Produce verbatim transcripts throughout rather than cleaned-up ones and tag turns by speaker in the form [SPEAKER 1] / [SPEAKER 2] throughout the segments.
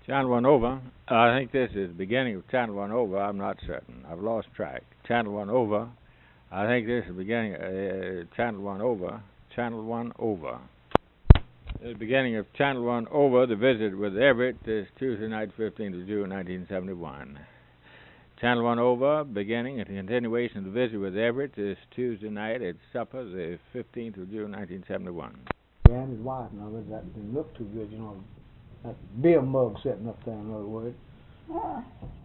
[SPEAKER 1] Channel one over. I think this is the beginning of Channel one over. I'm not certain. I've lost track. Channel one over. I think this is the beginning. Uh, Channel one over. Channel one over. The beginning of Channel one over. The visit with Everett is Tuesday night, fifteenth of June, nineteen seventy-one. Channel one over. Beginning and continuation of the visit with Everett is Tuesday night at supper, the fifteenth of June, nineteen seventy-one.
[SPEAKER 2] Yeah, and his wife, now, that didn't look too good, you know. That beer mug sitting up there, in other words.
[SPEAKER 3] Yeah.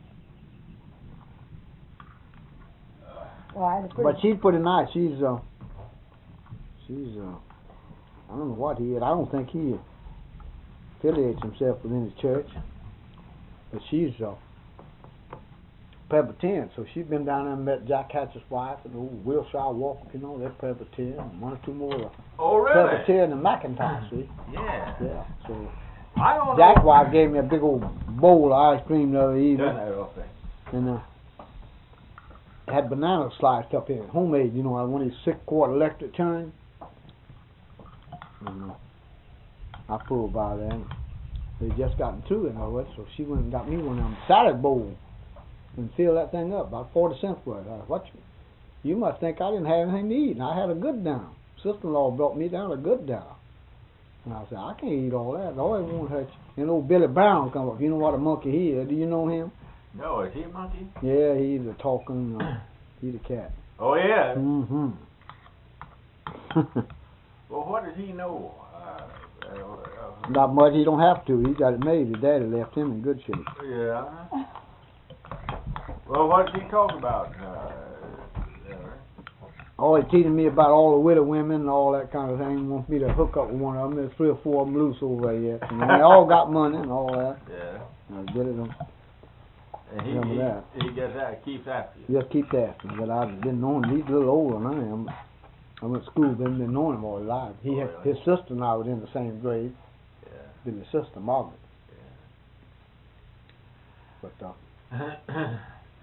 [SPEAKER 3] Well,
[SPEAKER 2] but she's pretty nice. She's, uh, she's, uh, I don't know what he is. I don't think he affiliates himself with any church. But she's, uh, Presbyterian, so she's been down there and met Jack Hatcher's wife and old Wilshire Walker, you know, they're Presbyterian, and one or two more. Uh,
[SPEAKER 4] oh, really?
[SPEAKER 2] Presbyterian and McIntosh, see?
[SPEAKER 4] Yeah.
[SPEAKER 2] Yeah, so.
[SPEAKER 4] I don't
[SPEAKER 2] Jack's
[SPEAKER 4] know.
[SPEAKER 2] wife gave me a big old bowl of ice cream the other evening.
[SPEAKER 4] Turn that off there.
[SPEAKER 2] And uh, had bananas sliced up in it, homemade, you know, one of these six quart electric churns. And uh, I pulled by there, and they just gotten through it, know it, so she went and got me one of them salad bowls and filled that thing up, about forty cents worth. I, what you, you must think I didn't have anything to eat, and I had a good down. Sister-in-law brought me down a good down. And I said, I can't eat all that. All it won't hurt you. And old Billy Brown come up. You know what a monkey he is. Do you know him?
[SPEAKER 4] No, is he a monkey?
[SPEAKER 2] Yeah, he's a talking, uh, he's a cat.
[SPEAKER 4] Oh, yeah?
[SPEAKER 2] Mm-hmm.
[SPEAKER 4] Well, what does he know? Uh, uh, uh,
[SPEAKER 2] Not much. He don't have to. He got it made. His daddy left him in good shape.
[SPEAKER 4] Yeah. Well, what does he talk about? Uh,
[SPEAKER 2] Oh, he's teaching me about all the widow women and all that kind of thing. He wants me to hook up with one of them. There's three or four of them loose over there yet. And they all got money and all that.
[SPEAKER 4] Yeah.
[SPEAKER 2] I did it.
[SPEAKER 4] And he,
[SPEAKER 2] Remember
[SPEAKER 4] he,
[SPEAKER 2] that.
[SPEAKER 4] he gets that, keeps after you.
[SPEAKER 2] Just keep asking. But I've been knowing him. He's a little older than I am. I went to school with him, been knowing him all his life. He
[SPEAKER 4] Oh,
[SPEAKER 2] had,
[SPEAKER 4] really?
[SPEAKER 2] his sister and I was in the same grade.
[SPEAKER 4] Yeah.
[SPEAKER 2] Been his sister, Margaret.
[SPEAKER 4] Yeah.
[SPEAKER 2] But, uh,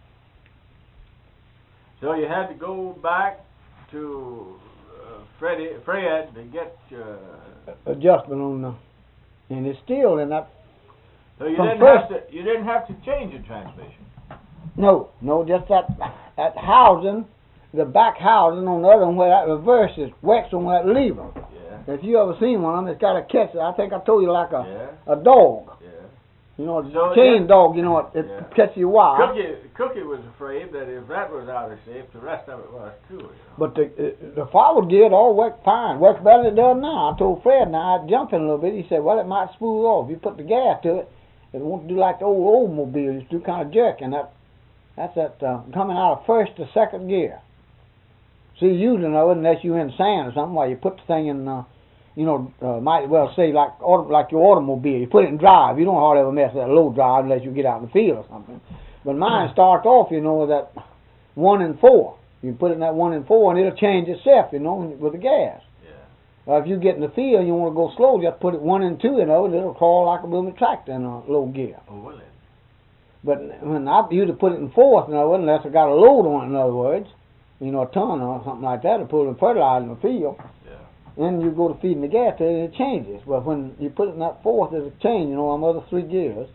[SPEAKER 4] So you had to go back to uh, Freddie, Fred to get uh,
[SPEAKER 2] adjustment on the, and it's still in that.
[SPEAKER 4] so you
[SPEAKER 2] From
[SPEAKER 4] didn't
[SPEAKER 2] first-
[SPEAKER 4] have to you didn't have to change the transmission.
[SPEAKER 2] No, no, just that that housing, the back housing on the other one where that reverse is wets on that lever.
[SPEAKER 4] Yeah.
[SPEAKER 2] If you ever seen one of them, it's got a catch. I think I told you like a
[SPEAKER 4] Yeah.
[SPEAKER 2] a dog.
[SPEAKER 4] Yeah.
[SPEAKER 2] You know, a
[SPEAKER 4] So
[SPEAKER 2] chain
[SPEAKER 4] it-
[SPEAKER 2] dog. You know, it, it
[SPEAKER 4] Yeah.
[SPEAKER 2] catches your wire.
[SPEAKER 4] Cookie Cookie was afraid that if that was out of shape, the rest of it was too. You know?
[SPEAKER 2] But the uh, the forward gear it all worked fine. Works better than it does now. I told Fred now I'd jump in a little bit. He said, well, it might smooth off. If you put the gas to it, it won't do like the old automobile. It's do kind of jerking. That that's that uh, coming out of first to second gear. See, you don't know it unless you're in sand or something. While you put the thing in, uh, you know, uh, might well say like auto, like your automobile. You put it in drive. You don't hardly ever mess with that low drive unless you get out in the field or something. But mine starts off, you know, with that one and four. You put it in that one and four, and it'll change itself, you know, with the gas.
[SPEAKER 4] Yeah.
[SPEAKER 2] Uh, if you get in the field and you want to go slow, just put it one and two, you know, and it'll crawl like a booming tractor in a low gear.
[SPEAKER 4] Oh, will it?
[SPEAKER 2] But when I used to put it in fourth, you know, unless I got a load on it, in other words, you know, a ton or something like that, to put it in fertilizer in the field.
[SPEAKER 4] Yeah.
[SPEAKER 2] Then you go to feeding the gas to it, and it changes. But when you put it in that fourth, there's a change, you know, on the other three gears.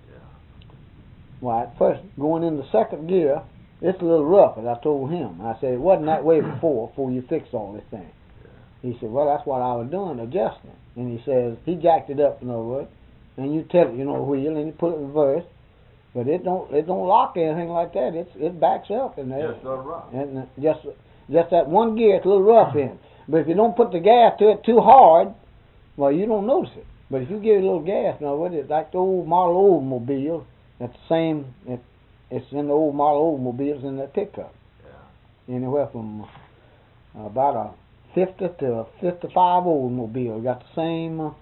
[SPEAKER 2] Well, at first, going in the second gear, it's a little rough, as I told him. I said, it wasn't that way before, before you fixed all this thing. He said, well, that's what I was doing, adjusting. And he says, he jacked it up, in other words, and you tell it, you know, wheel, and you put it in reverse, but it don't it don't lock anything like that. It's It backs up in there.
[SPEAKER 4] Just a little rough.
[SPEAKER 2] And uh, just, just that one gear, it's a little rough in. But if you don't put the gas to it too hard, well, you don't notice it. But if you give it a little gas, in other words, it's like the old model automobile. It's the same. It, it's in the old model automobiles in that pickup.
[SPEAKER 4] Yeah.
[SPEAKER 2] Anywhere from uh, about a fifty to a fifty-five automobile. Got the same uh,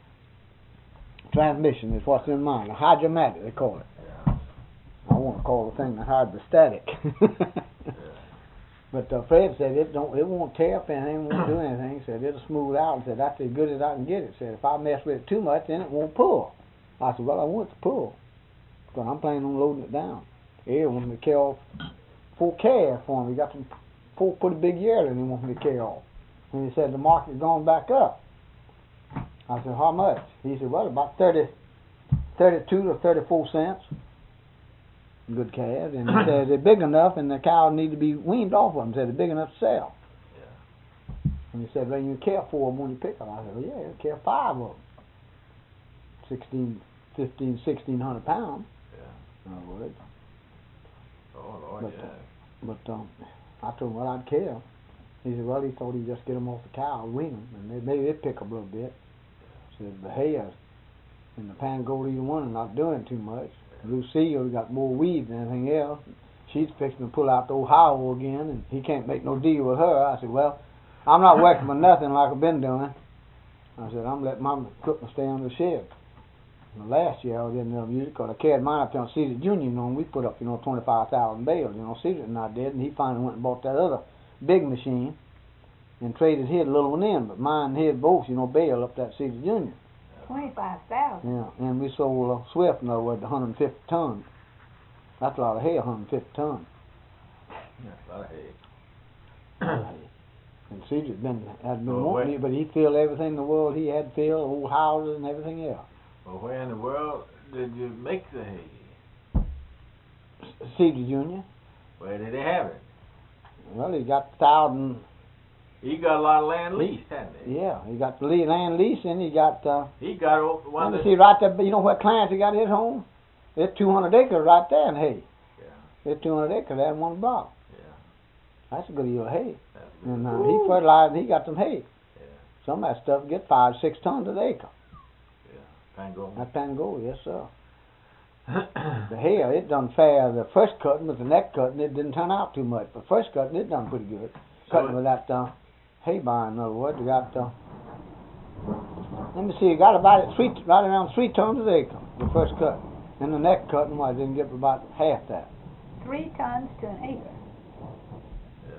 [SPEAKER 2] transmission as what's in mine. A hydromatic, they call it.
[SPEAKER 4] Yeah.
[SPEAKER 2] I want to call the thing the hydrostatic.
[SPEAKER 4] Yeah.
[SPEAKER 2] But uh, Fred said it don't, it won't tear up anything, won't do anything. He said it'll smooth out. And said that's as good as I can get it. Said if I mess with it too much, then it won't pull. I said, well, I want it to pull. Because I'm planning on loading it down. He wants me to carry off four calves for him. He got some four pretty big yearlings he wants me to carry off. And he said the market's gone back up. I said, how much? He said, well, about thirty, thirty-two to thirty-four cents. Good calves. And he said they're big enough and the cows need to be weaned off of them. He said they're big enough to sell.
[SPEAKER 4] Yeah.
[SPEAKER 2] And he said, well, you care for them when you pick them. I said, well, yeah, you care five of them. Sixteen, fifteen, sixteen hundred pounds.
[SPEAKER 4] Yeah.
[SPEAKER 2] In other words.
[SPEAKER 4] Oh, Lord,
[SPEAKER 2] But,
[SPEAKER 4] yeah.
[SPEAKER 2] But um, I told him, well, I'd care. He said, well, he thought he'd just get them off the cow, wean them, and they, maybe they'd pick up a little bit. He said, the hay and the Pangolian one are not doing too much. Lucille got more weed than anything else. She's fixing to pull out the Ohio again, and he can't make no deal with her. I said, well, I'm not working for nothing like I've been doing. I said, I'm letting my equipment stay on the shed. And last year I was in the music because I carried mine up there on Cedar Junior, you know, and we put up, you know, twenty-five thousand bales, you know, Cedar and I did, and he finally went and bought that other big machine and traded his little one in, but mine and his both, you know, bale up that Cedar Junior.
[SPEAKER 3] Twenty-five thousand.
[SPEAKER 2] Yeah, and we sold uh, Swift, in other words, one hundred fifty tons. That's a lot of hay, one hundred fifty tons.
[SPEAKER 4] That's a lot of hay.
[SPEAKER 2] And Cedar's been, had been
[SPEAKER 4] Well,
[SPEAKER 2] wanting
[SPEAKER 4] wait.
[SPEAKER 2] it, but he filled everything in the world he had filled, old houses and everything else.
[SPEAKER 4] Well, where in the world did you make the hay?
[SPEAKER 2] Cedar Junior.
[SPEAKER 4] Where did they have it?
[SPEAKER 2] Well, he got a thousand.
[SPEAKER 4] He got a lot of land leased, hadn't he?
[SPEAKER 2] Yeah, he got the le- land lease, and he got. Uh,
[SPEAKER 4] He got o- one
[SPEAKER 2] let
[SPEAKER 4] that.
[SPEAKER 2] me see, right there. You know where Clancy got his home? There's two hundred acres right there in hay.
[SPEAKER 4] Yeah,
[SPEAKER 2] There's two hundred acres there in one block.
[SPEAKER 4] yeah.
[SPEAKER 2] That's a good deal of hay.
[SPEAKER 4] That's good.
[SPEAKER 2] And uh, he fertilized. And he got some hay.
[SPEAKER 4] Yeah,
[SPEAKER 2] Some of that stuff get five, six tons an acre.
[SPEAKER 4] yeah. Pango.
[SPEAKER 2] That Pango, yes sir. The hay, it done fair. The first cutting with the neck cutting, it didn't turn out too much. But first cutting, it done pretty good. Cutting
[SPEAKER 4] it-
[SPEAKER 2] with that uh, hay barn, in other words, you got. Uh, let me see, you got about three, right around three tons an acre. The first cut, and the neck cutting, well, I didn't get about half that.
[SPEAKER 3] Three tons to an acre.
[SPEAKER 4] Yeah.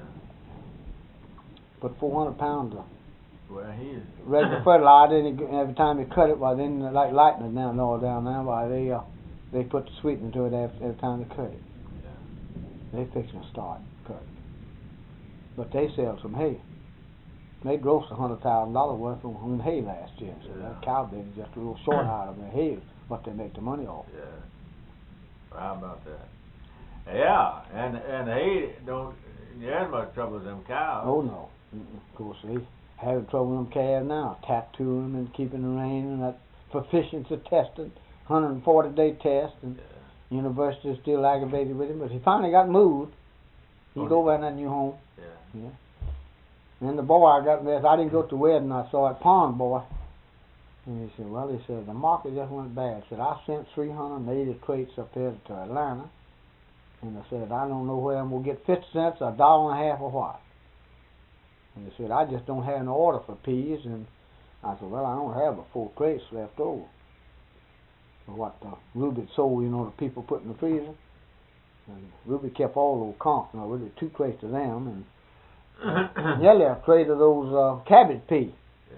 [SPEAKER 2] Put four hundred pounds of
[SPEAKER 4] Well, he is.
[SPEAKER 2] regular fertilizer, and it- every time you cut it, well, then like lightning down and all down there, why they uh, they put the sweetener to it every, every time they cut it.
[SPEAKER 4] Yeah.
[SPEAKER 2] They fixing to start cutting. But they sell some hay. They grossed a hundred thousand dollars worth on, on hay last year. So
[SPEAKER 4] Yeah.
[SPEAKER 2] that cow business just a little short out of their hay is what they make the money off.
[SPEAKER 4] Yeah. Well, how about that? Yeah, and and hay don't. You had much trouble with them cows.
[SPEAKER 2] Oh no. Mm-mm. Of course they having trouble with them calves now, tattooing them and keeping them rein and that proficiency tested, one hundred forty day test, and
[SPEAKER 4] Yeah.
[SPEAKER 2] university is still aggravated with him, but he finally got moved. He's
[SPEAKER 4] Oh,
[SPEAKER 2] over in that new home.
[SPEAKER 4] Yeah.
[SPEAKER 2] Yeah. And the boy I got there, I didn't go to the wedding, I saw that Pond boy. And he said, well, he said, the market just went bad. He said, I sent three hundred eighty crates up there to Atlanta. And I said, I don't know where I'm going to get fifty cents, a dollar and a half or what. And he said, I just don't have no order for peas. And I said, well, I don't have but four crates left over. For what uh, Ruby sold, you know, the people put in the freezer. And Ruby kept all those comps, you know, really two crates of them. And Nellie a crate of those uh, cabbage pea.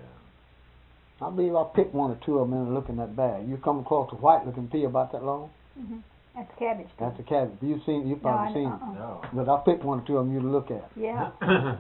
[SPEAKER 4] Yeah.
[SPEAKER 2] I believe I picked one or two of them and look in that bag. You come across a white looking pea about that long?
[SPEAKER 3] Mm-hmm. That's cabbage.
[SPEAKER 2] That's a cabbage. You've seen, you've
[SPEAKER 3] No,
[SPEAKER 2] probably
[SPEAKER 3] I-
[SPEAKER 2] seen
[SPEAKER 3] uh-uh.
[SPEAKER 2] it.
[SPEAKER 4] No.
[SPEAKER 2] But I picked one or two of them you to look at.
[SPEAKER 3] Yeah.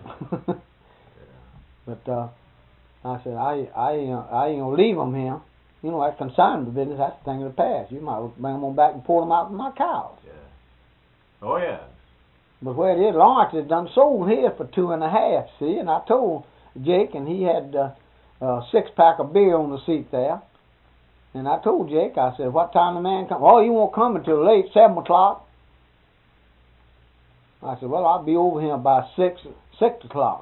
[SPEAKER 2] But uh, I said, I, I, ain't, I ain't gonna leave them here. You know, that consignment business, that's the thing of the past. You might bring them on back and pour them out with my cows.
[SPEAKER 4] Yeah. Oh yeah.
[SPEAKER 2] But where it is, Lawrence has done sold here for two and a half, see? And I told Jake, and he had uh, a six pack of beer on the seat there. And I told Jake, I said, what time the man come? Oh, he won't come until late, seven o'clock. I said, well, I'll be over here by six, six o'clock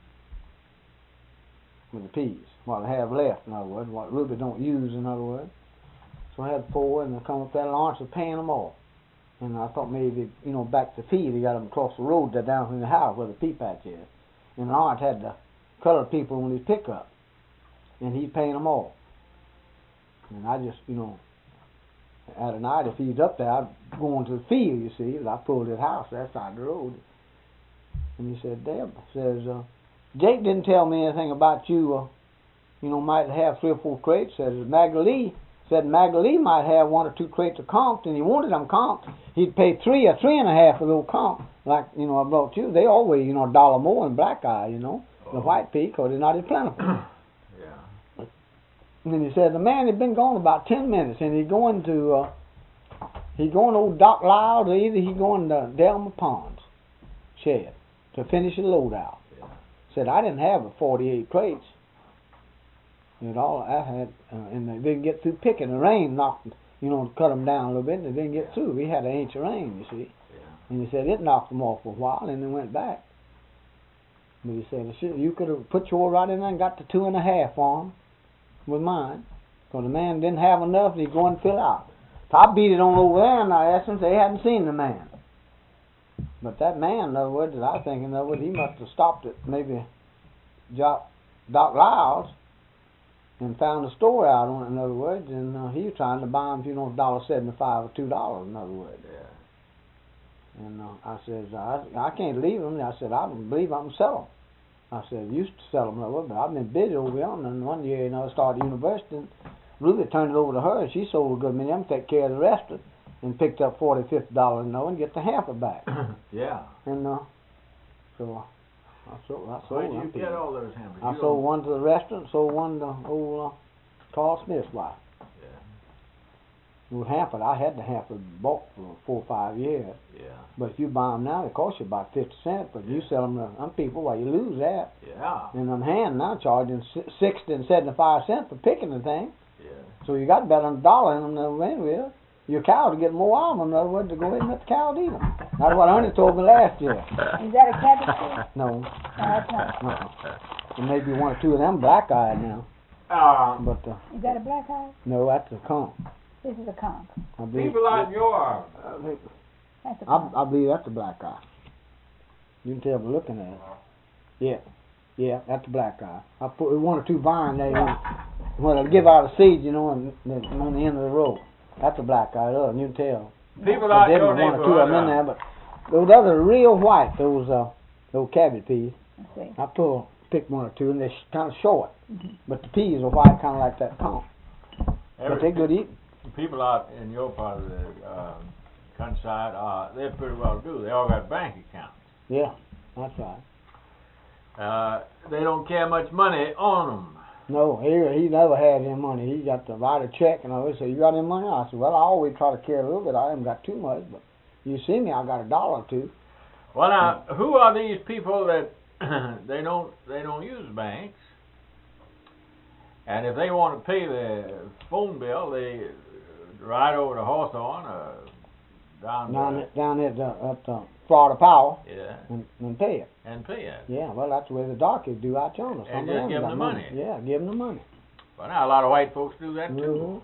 [SPEAKER 2] with the peas, what I have left, in other words, what Ruby don't use, in other words. So I had four, and I come up there, Lawrence was paying them all. And I thought maybe, you know, back to feed, he got them across the road there down from the house where the pea patch is. And Lawrence had the colored people on his pickup, and he's paying them all. And I just, you know, at a night, if he's up there, I'd go into the field, you see. I pulled his house that side of the road. And he said, Deb, says, uh, Jake didn't tell me anything about you, uh, you know, might have three or four crates. Says, Magalee, said Magalee might have one or two crates of comped, and he wanted them comped. He'd pay three or three and a half for those comped, like, you know, I brought you. They always, you know, a dollar more than black eye, you know, the
[SPEAKER 4] Oh.
[SPEAKER 2] white pea, because they're not as plentiful.
[SPEAKER 4] Yeah.
[SPEAKER 2] And he said the man had been gone about ten minutes, and he going to uh, he going to old Doc Lyles, or either he going to Delma Pond's shed to finish the load out.
[SPEAKER 4] Yeah.
[SPEAKER 2] Said I didn't have the forty-eight crates. It all I had, uh, and they didn't get through picking. The rain knocked, you know, cut them down a little bit. And they didn't get through. We had an inch of rain, you see.
[SPEAKER 4] Yeah.
[SPEAKER 2] And he said it knocked them off for a while, and then went back. But he said you could have put yours right in there and got the two and a half on with mine, because the man didn't have enough, and he'd go and fill out. So I beat it on over there, and I asked them if they hadn't seen the man. But that man, in other words, that I was thinking of, he must have stopped at maybe Doc Lyles and found a store out on it, in other words, and uh, he was trying to buy them, you know, a dollar seventy-five or two dollars, in other words.
[SPEAKER 4] Yeah.
[SPEAKER 2] And uh, I said, I, I can't leave them. I said, I don't believe I can sell them. I said, I used to sell them, but I've been busy over yonder. And one year, you know, I started university, and Ruby turned it over to her, and she sold a good many of them, take care of the rest of it, and picked up forty, fifty dollars, you know, and get the hamper back.
[SPEAKER 4] Yeah.
[SPEAKER 2] And uh, so I sold, I sold
[SPEAKER 4] Where did
[SPEAKER 2] them
[SPEAKER 4] you get
[SPEAKER 2] people.
[SPEAKER 4] all those hampers?
[SPEAKER 2] I
[SPEAKER 4] You
[SPEAKER 2] sold
[SPEAKER 4] don't-
[SPEAKER 2] one to the restaurant, sold one to old uh, Carl Smith's wife.
[SPEAKER 4] Yeah.
[SPEAKER 2] It was hampered. I had the hamper bought for four or five years.
[SPEAKER 4] Yeah.
[SPEAKER 2] But if you buy them now, they cost you about fifty cents. But you sell them to some people, well, you lose that.
[SPEAKER 4] Yeah.
[SPEAKER 2] And them hand now charging si- sixty and seventy-five cents for picking the thing.
[SPEAKER 4] Yeah.
[SPEAKER 2] So you got better than a dollar in them than anyway. Your cow to get more out of them. In other words, to go ahead and let the cow eat them. That's what Ernie told me last year.
[SPEAKER 3] Is that a cabbage seed?
[SPEAKER 2] No,
[SPEAKER 3] No, that's not.
[SPEAKER 2] no. There may be one or two of them black-eyed now.
[SPEAKER 4] Uh,
[SPEAKER 2] But uh,
[SPEAKER 3] Is that a black eye?
[SPEAKER 2] no, that's a comp.
[SPEAKER 3] This is a comp.
[SPEAKER 2] I believe,
[SPEAKER 4] people out your
[SPEAKER 2] I think-
[SPEAKER 3] That's a
[SPEAKER 2] I,
[SPEAKER 3] comp.
[SPEAKER 2] I believe that's a black eye. You can tell by looking at it. Yeah, yeah, that's a black eye. I put one or two vines there. Well, they'll give out a seed, you know, and and on the end of the row. That's a black eye. Look, you can tell.
[SPEAKER 4] people
[SPEAKER 2] But
[SPEAKER 4] out
[SPEAKER 2] there
[SPEAKER 4] your
[SPEAKER 2] was one or two of them in there,
[SPEAKER 4] neighborhood.
[SPEAKER 2] but those others are real white. Those uh, those cabbage peas.
[SPEAKER 3] Let's see.
[SPEAKER 2] I pull, picked one or two, and they're kind of short.
[SPEAKER 3] Mhm.
[SPEAKER 2] But the peas are white, kind of like that comp.
[SPEAKER 4] Uh,
[SPEAKER 2] But
[SPEAKER 4] every,
[SPEAKER 2] they're good eating.
[SPEAKER 4] people out in your part of the uh, countryside, uh, they're pretty well do. They all got bank accounts.
[SPEAKER 2] Yeah, that's right.
[SPEAKER 4] Uh, they don't care much money on them.
[SPEAKER 2] No, he he never had any money. He got to write a check, and I would say, "You got any money?" I said, "Well, I always try to carry a little bit. I haven't got too much, but you see me, I got a dollar or two."
[SPEAKER 4] Well, now, who are these people that they don't they don't use banks? And if they want to pay their phone bill, they ride over to Hawthorne or down
[SPEAKER 2] Down
[SPEAKER 4] there,
[SPEAKER 2] at, down at, uh, at uh, Florida Power
[SPEAKER 4] yeah,
[SPEAKER 2] and, and pay it.
[SPEAKER 4] and pay it.
[SPEAKER 2] Yeah, well, that's the way the darkies do out yonder. Some
[SPEAKER 4] And
[SPEAKER 2] of
[SPEAKER 4] just
[SPEAKER 2] them
[SPEAKER 4] give
[SPEAKER 2] got
[SPEAKER 4] them the money.
[SPEAKER 2] Yeah, give them the money.
[SPEAKER 4] Well, now a lot of white folks do that too.
[SPEAKER 2] Mhm.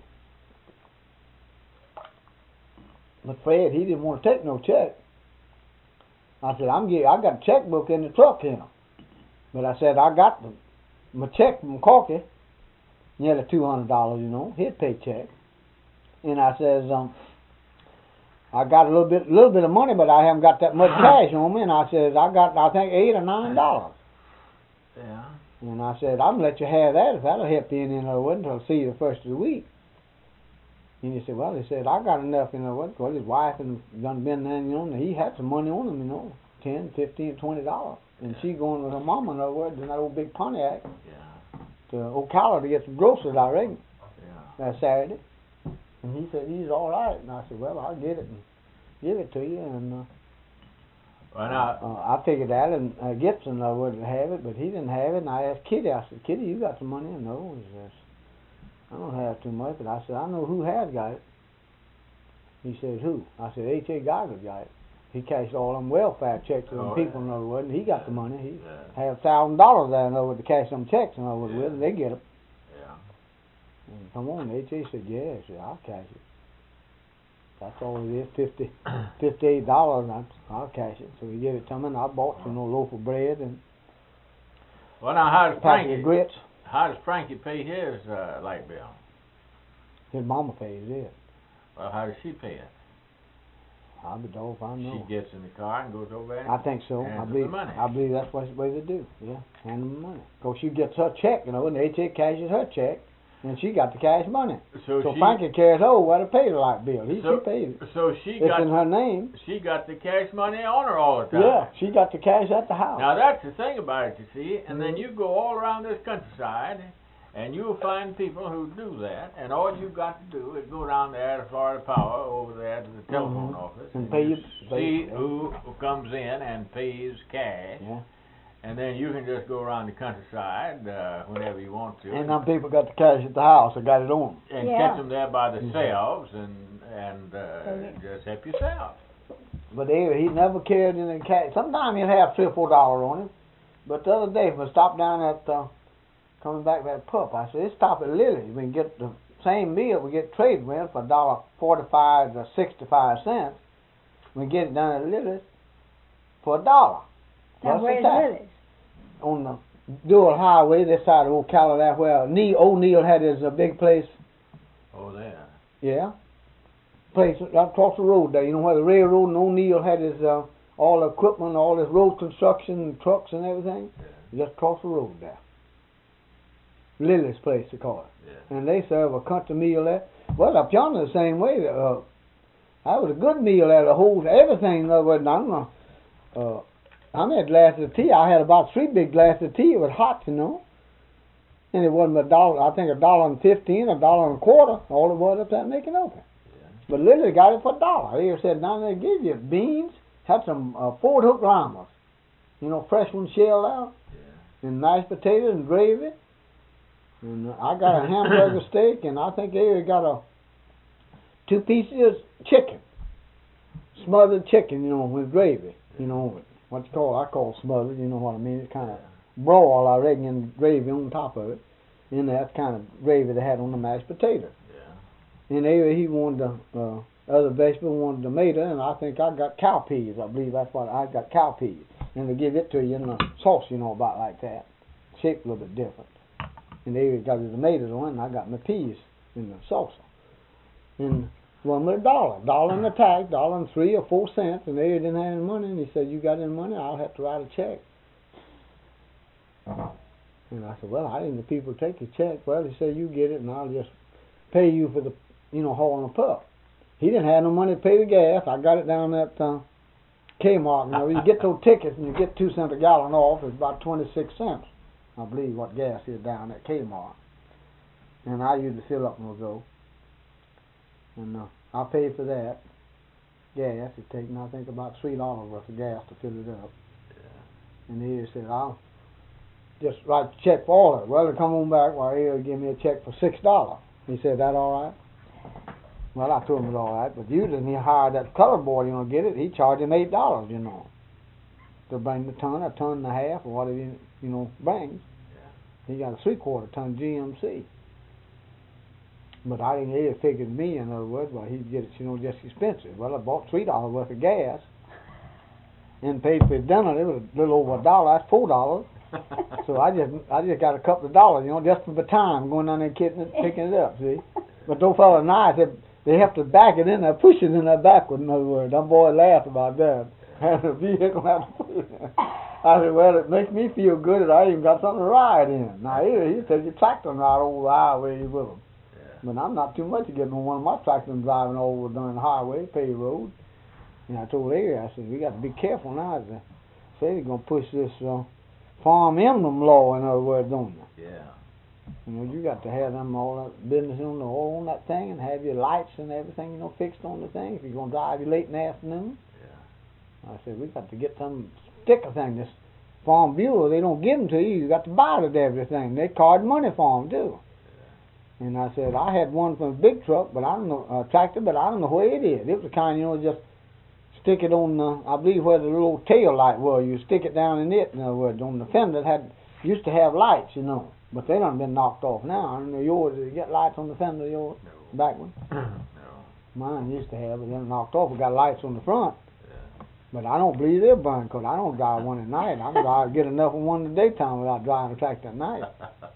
[SPEAKER 2] But Fred, he didn't want to take no check. I said, I'm get, I got a checkbook in the truck here. But I said, I got the, my check from Corky, nearly two hundred dollars, you know, his paycheck. And I says, um, I got a little bit, little bit of money, but I haven't got that much cash on me. And I says, I got, I think, eight or nine dollars.
[SPEAKER 4] Yeah.
[SPEAKER 2] And I said, I'm gonna let you have that if that'll help you in the wood until I'll see you the first of the week. And he said, well, he said, I got enough in the wood because his wife and done been there, you know, and he had some money on him, you know, ten, fifteen, twenty dollars. And she going with her mama, in other words, in that old big Pontiac
[SPEAKER 4] Yeah.
[SPEAKER 2] to Ocala to get some groceries, I reckon,
[SPEAKER 4] Yeah.
[SPEAKER 2] that Saturday. And he said, he's all right. And I said, well, I'll get it and give it to you. And uh,
[SPEAKER 4] Well, now,
[SPEAKER 2] uh, I figured Alan uh, Gibson uh, would have it, but he didn't have it. And I asked Kitty, I said, Kitty, you got some money? No, he says, I don't have too much. But I said, I know who has got it. He said, who? I said, H A Geiger got it. He cashed all them welfare checks to them
[SPEAKER 4] Oh,
[SPEAKER 2] people,
[SPEAKER 4] yeah.
[SPEAKER 2] in other words, and he got the money. He
[SPEAKER 4] yeah.
[SPEAKER 2] had a thousand dollars there, in other words, to cash them checks, in other words,
[SPEAKER 4] Yeah.
[SPEAKER 2] with, and they get them.
[SPEAKER 4] Yeah.
[SPEAKER 2] And come on, H A said, yeah. I said, I'll cash it. That's all it is, fifty, fifty-eight dollars. I'll cash it. So he gave it to me, and I bought some little loaf of bread and
[SPEAKER 4] Well, now, how
[SPEAKER 2] a
[SPEAKER 4] does
[SPEAKER 2] packet
[SPEAKER 4] Frankie
[SPEAKER 2] of grits.
[SPEAKER 4] how does Frankie pay his uh, light bill?
[SPEAKER 2] His mama pays it.
[SPEAKER 4] Well, how does she pay it?
[SPEAKER 2] I'll be dog if I know.
[SPEAKER 4] She gets in the car and goes over there.
[SPEAKER 2] I think so.
[SPEAKER 4] Hands
[SPEAKER 2] I
[SPEAKER 4] them the
[SPEAKER 2] believe.
[SPEAKER 4] money.
[SPEAKER 2] I believe that's what the way they do. Yeah, hand them the money. Cause she gets her check, you know, and the H A cashes her check, and she got the cash money.
[SPEAKER 4] so
[SPEAKER 2] So
[SPEAKER 4] she,
[SPEAKER 2] Frankie carries over to pay the light bill. He
[SPEAKER 4] So-
[SPEAKER 2] she pays it.
[SPEAKER 4] so she
[SPEAKER 2] It's
[SPEAKER 4] got
[SPEAKER 2] in her name.
[SPEAKER 4] she got the cash money on her all the time.
[SPEAKER 2] Yeah, she got the cash at the house.
[SPEAKER 4] Now that's the thing about it, you see. And then
[SPEAKER 2] Mhm.
[SPEAKER 4] you go all around this countryside, And you'll find people who do that, and all you've got to do is go down there to Florida Power, over there to the telephone
[SPEAKER 2] Mhm.
[SPEAKER 4] office,
[SPEAKER 2] And
[SPEAKER 4] and
[SPEAKER 2] pay
[SPEAKER 4] you
[SPEAKER 2] your- pay
[SPEAKER 4] see
[SPEAKER 2] your-
[SPEAKER 4] who comes in and pays cash,
[SPEAKER 2] Yeah.
[SPEAKER 4] and then you can just go around the countryside uh, whenever you want to,
[SPEAKER 2] And them people got the cash at the house. They got it on.
[SPEAKER 4] and
[SPEAKER 3] Yeah.
[SPEAKER 4] catch them there by
[SPEAKER 2] Mhm.
[SPEAKER 4] themselves, and and uh,
[SPEAKER 3] Mhm.
[SPEAKER 4] just help yourself.
[SPEAKER 2] But they, he never carried any cash. Sometimes he'll have three or four dollars on him. But the other day, we stopped down at uh, coming back to that pup. I said, let's stop at Lily's. We can get the same meal we get trade with for a dollar forty-five to sixty-five cents. We get it down at Lily's for a dollar.
[SPEAKER 3] Now,
[SPEAKER 2] Plus the
[SPEAKER 3] where's
[SPEAKER 2] tax.
[SPEAKER 3] Lily's?
[SPEAKER 2] On the dual highway, this side of Ocala, that where Neil, old Neil had his uh, big place.
[SPEAKER 4] Oh, there.
[SPEAKER 2] Yeah. Place right across the road there. You know where the railroad and O'Neill had his uh, all the equipment, all his road construction, trucks and everything. Just across the road there. Lily's place they call it.
[SPEAKER 4] Yeah.
[SPEAKER 2] And they serve a country meal there. Well, up yonder the same way. Uh, that was a good meal there. The whole everything. In other words, I don't know. Uh, I made glasses of tea. I had about three big glasses of tea. It was hot, you know. And it wasn't a dollar. I think a dollar and fifteen, a dollar and a quarter. All it was up there making open. But Lily got it for a dollar. They said, now they give you beans, had some uh, Ford hook llamas, you know, fresh one shelled out,
[SPEAKER 4] Yeah.
[SPEAKER 2] and mashed potatoes and gravy. And uh, I got a hamburger steak, and I think they got a two pieces chicken, smothered chicken, you know, with gravy, you know, what you call I call smothered, you know what I mean? It's kind of broiled, I reckon, and gravy on top of it. And that's kind of gravy they had on the mashed potatoes. And anyway, he wanted the uh, other vegetable, wanted tomato, and I think I got cow peas. I believe that's what I got, cow peas. And they give it to you in a sauce, you know, about like that, shaped a little bit different. And they got the tomatoes on it, and I got my peas in the sauce. And one with a dollar, dollar in the tax, dollar and three or four cents, and they didn't have any money. And he said, "You got any money? I'll have to write a check." And I said, "Well, I didn't. The people take your check." Well, he said, "You get it, and I'll just pay you for the." You know, hauling a pup. He didn't have no money to pay the gas. I got it down at uh, Kmart. Now, you get those tickets and you get two cents a gallon off. It's about twenty-six cents, I believe, what gas is down at Kmart. And I usually fill up when I go. And uh, I paid for that gas. It's taking, I think, about three dollars worth of gas to fill it up. Yeah. And he said, "I'll just write a check for all of it." Well, they come on back. Well, he'll give me a check for six dollars. He said, "That all right?" Well, I told him it was all right, but usually he hired that color boy, you know, get it. He charged him eight dollars, you know, to bring the ton, a ton and a half, or whatever he, you know, brings. Yeah. He got a three quarter ton G M C. But I didn't. He figured me, in other words, well, he'd get it, you know, just expensive. Well, I bought three dollars worth of gas, and paid for his dinner. It was a little over a dollar. That's four dollars. So I just, I just got a couple of dollars, you know, just for the time going down there getting it, picking it up. See, but those fellas nice. They, They have to back it in there, push it in there backward, in other words. Them boys laughed about that. And the vehicle had to push it in. I said, well, it makes me feel good that I even got something to ride in. Now, he, he said you tractor and ride over the highway with them. Yeah. But I'm not too much to get on one of my tractors and driving over down the highway, paved road. And I told Larry, I said, we got to be careful now. They say they're going to push this uh, farm emblem law, in other words, don't they? Yeah. You know, you got to have them all that business on the all on that thing, and have your lights and everything, you know, fixed on the thing. If you're gonna drive you late in the afternoon, yeah. I said we got to get some sticker thing. This Farm Bureau, they don't give them to you. You got to buy it everything. They card money for them too. Yeah. And I said I had one from a big truck, but I don't know uh, tractor, but I don't know where it is. It was the kind, you know, just stick it on the, I believe where the little tail light was. You stick it down in it. In other words, on the fender that had used to have lights, you know. But they done been knocked off now. I don't know yours. Did you get lights on the fender, yours? No. Back one? No. Mine used to have, but then knocked off. We got lights on the front. Yeah. But I don't believe they're burned, because I don't drive one at night. I can drive, get enough of one in the daytime without driving a tractor at night.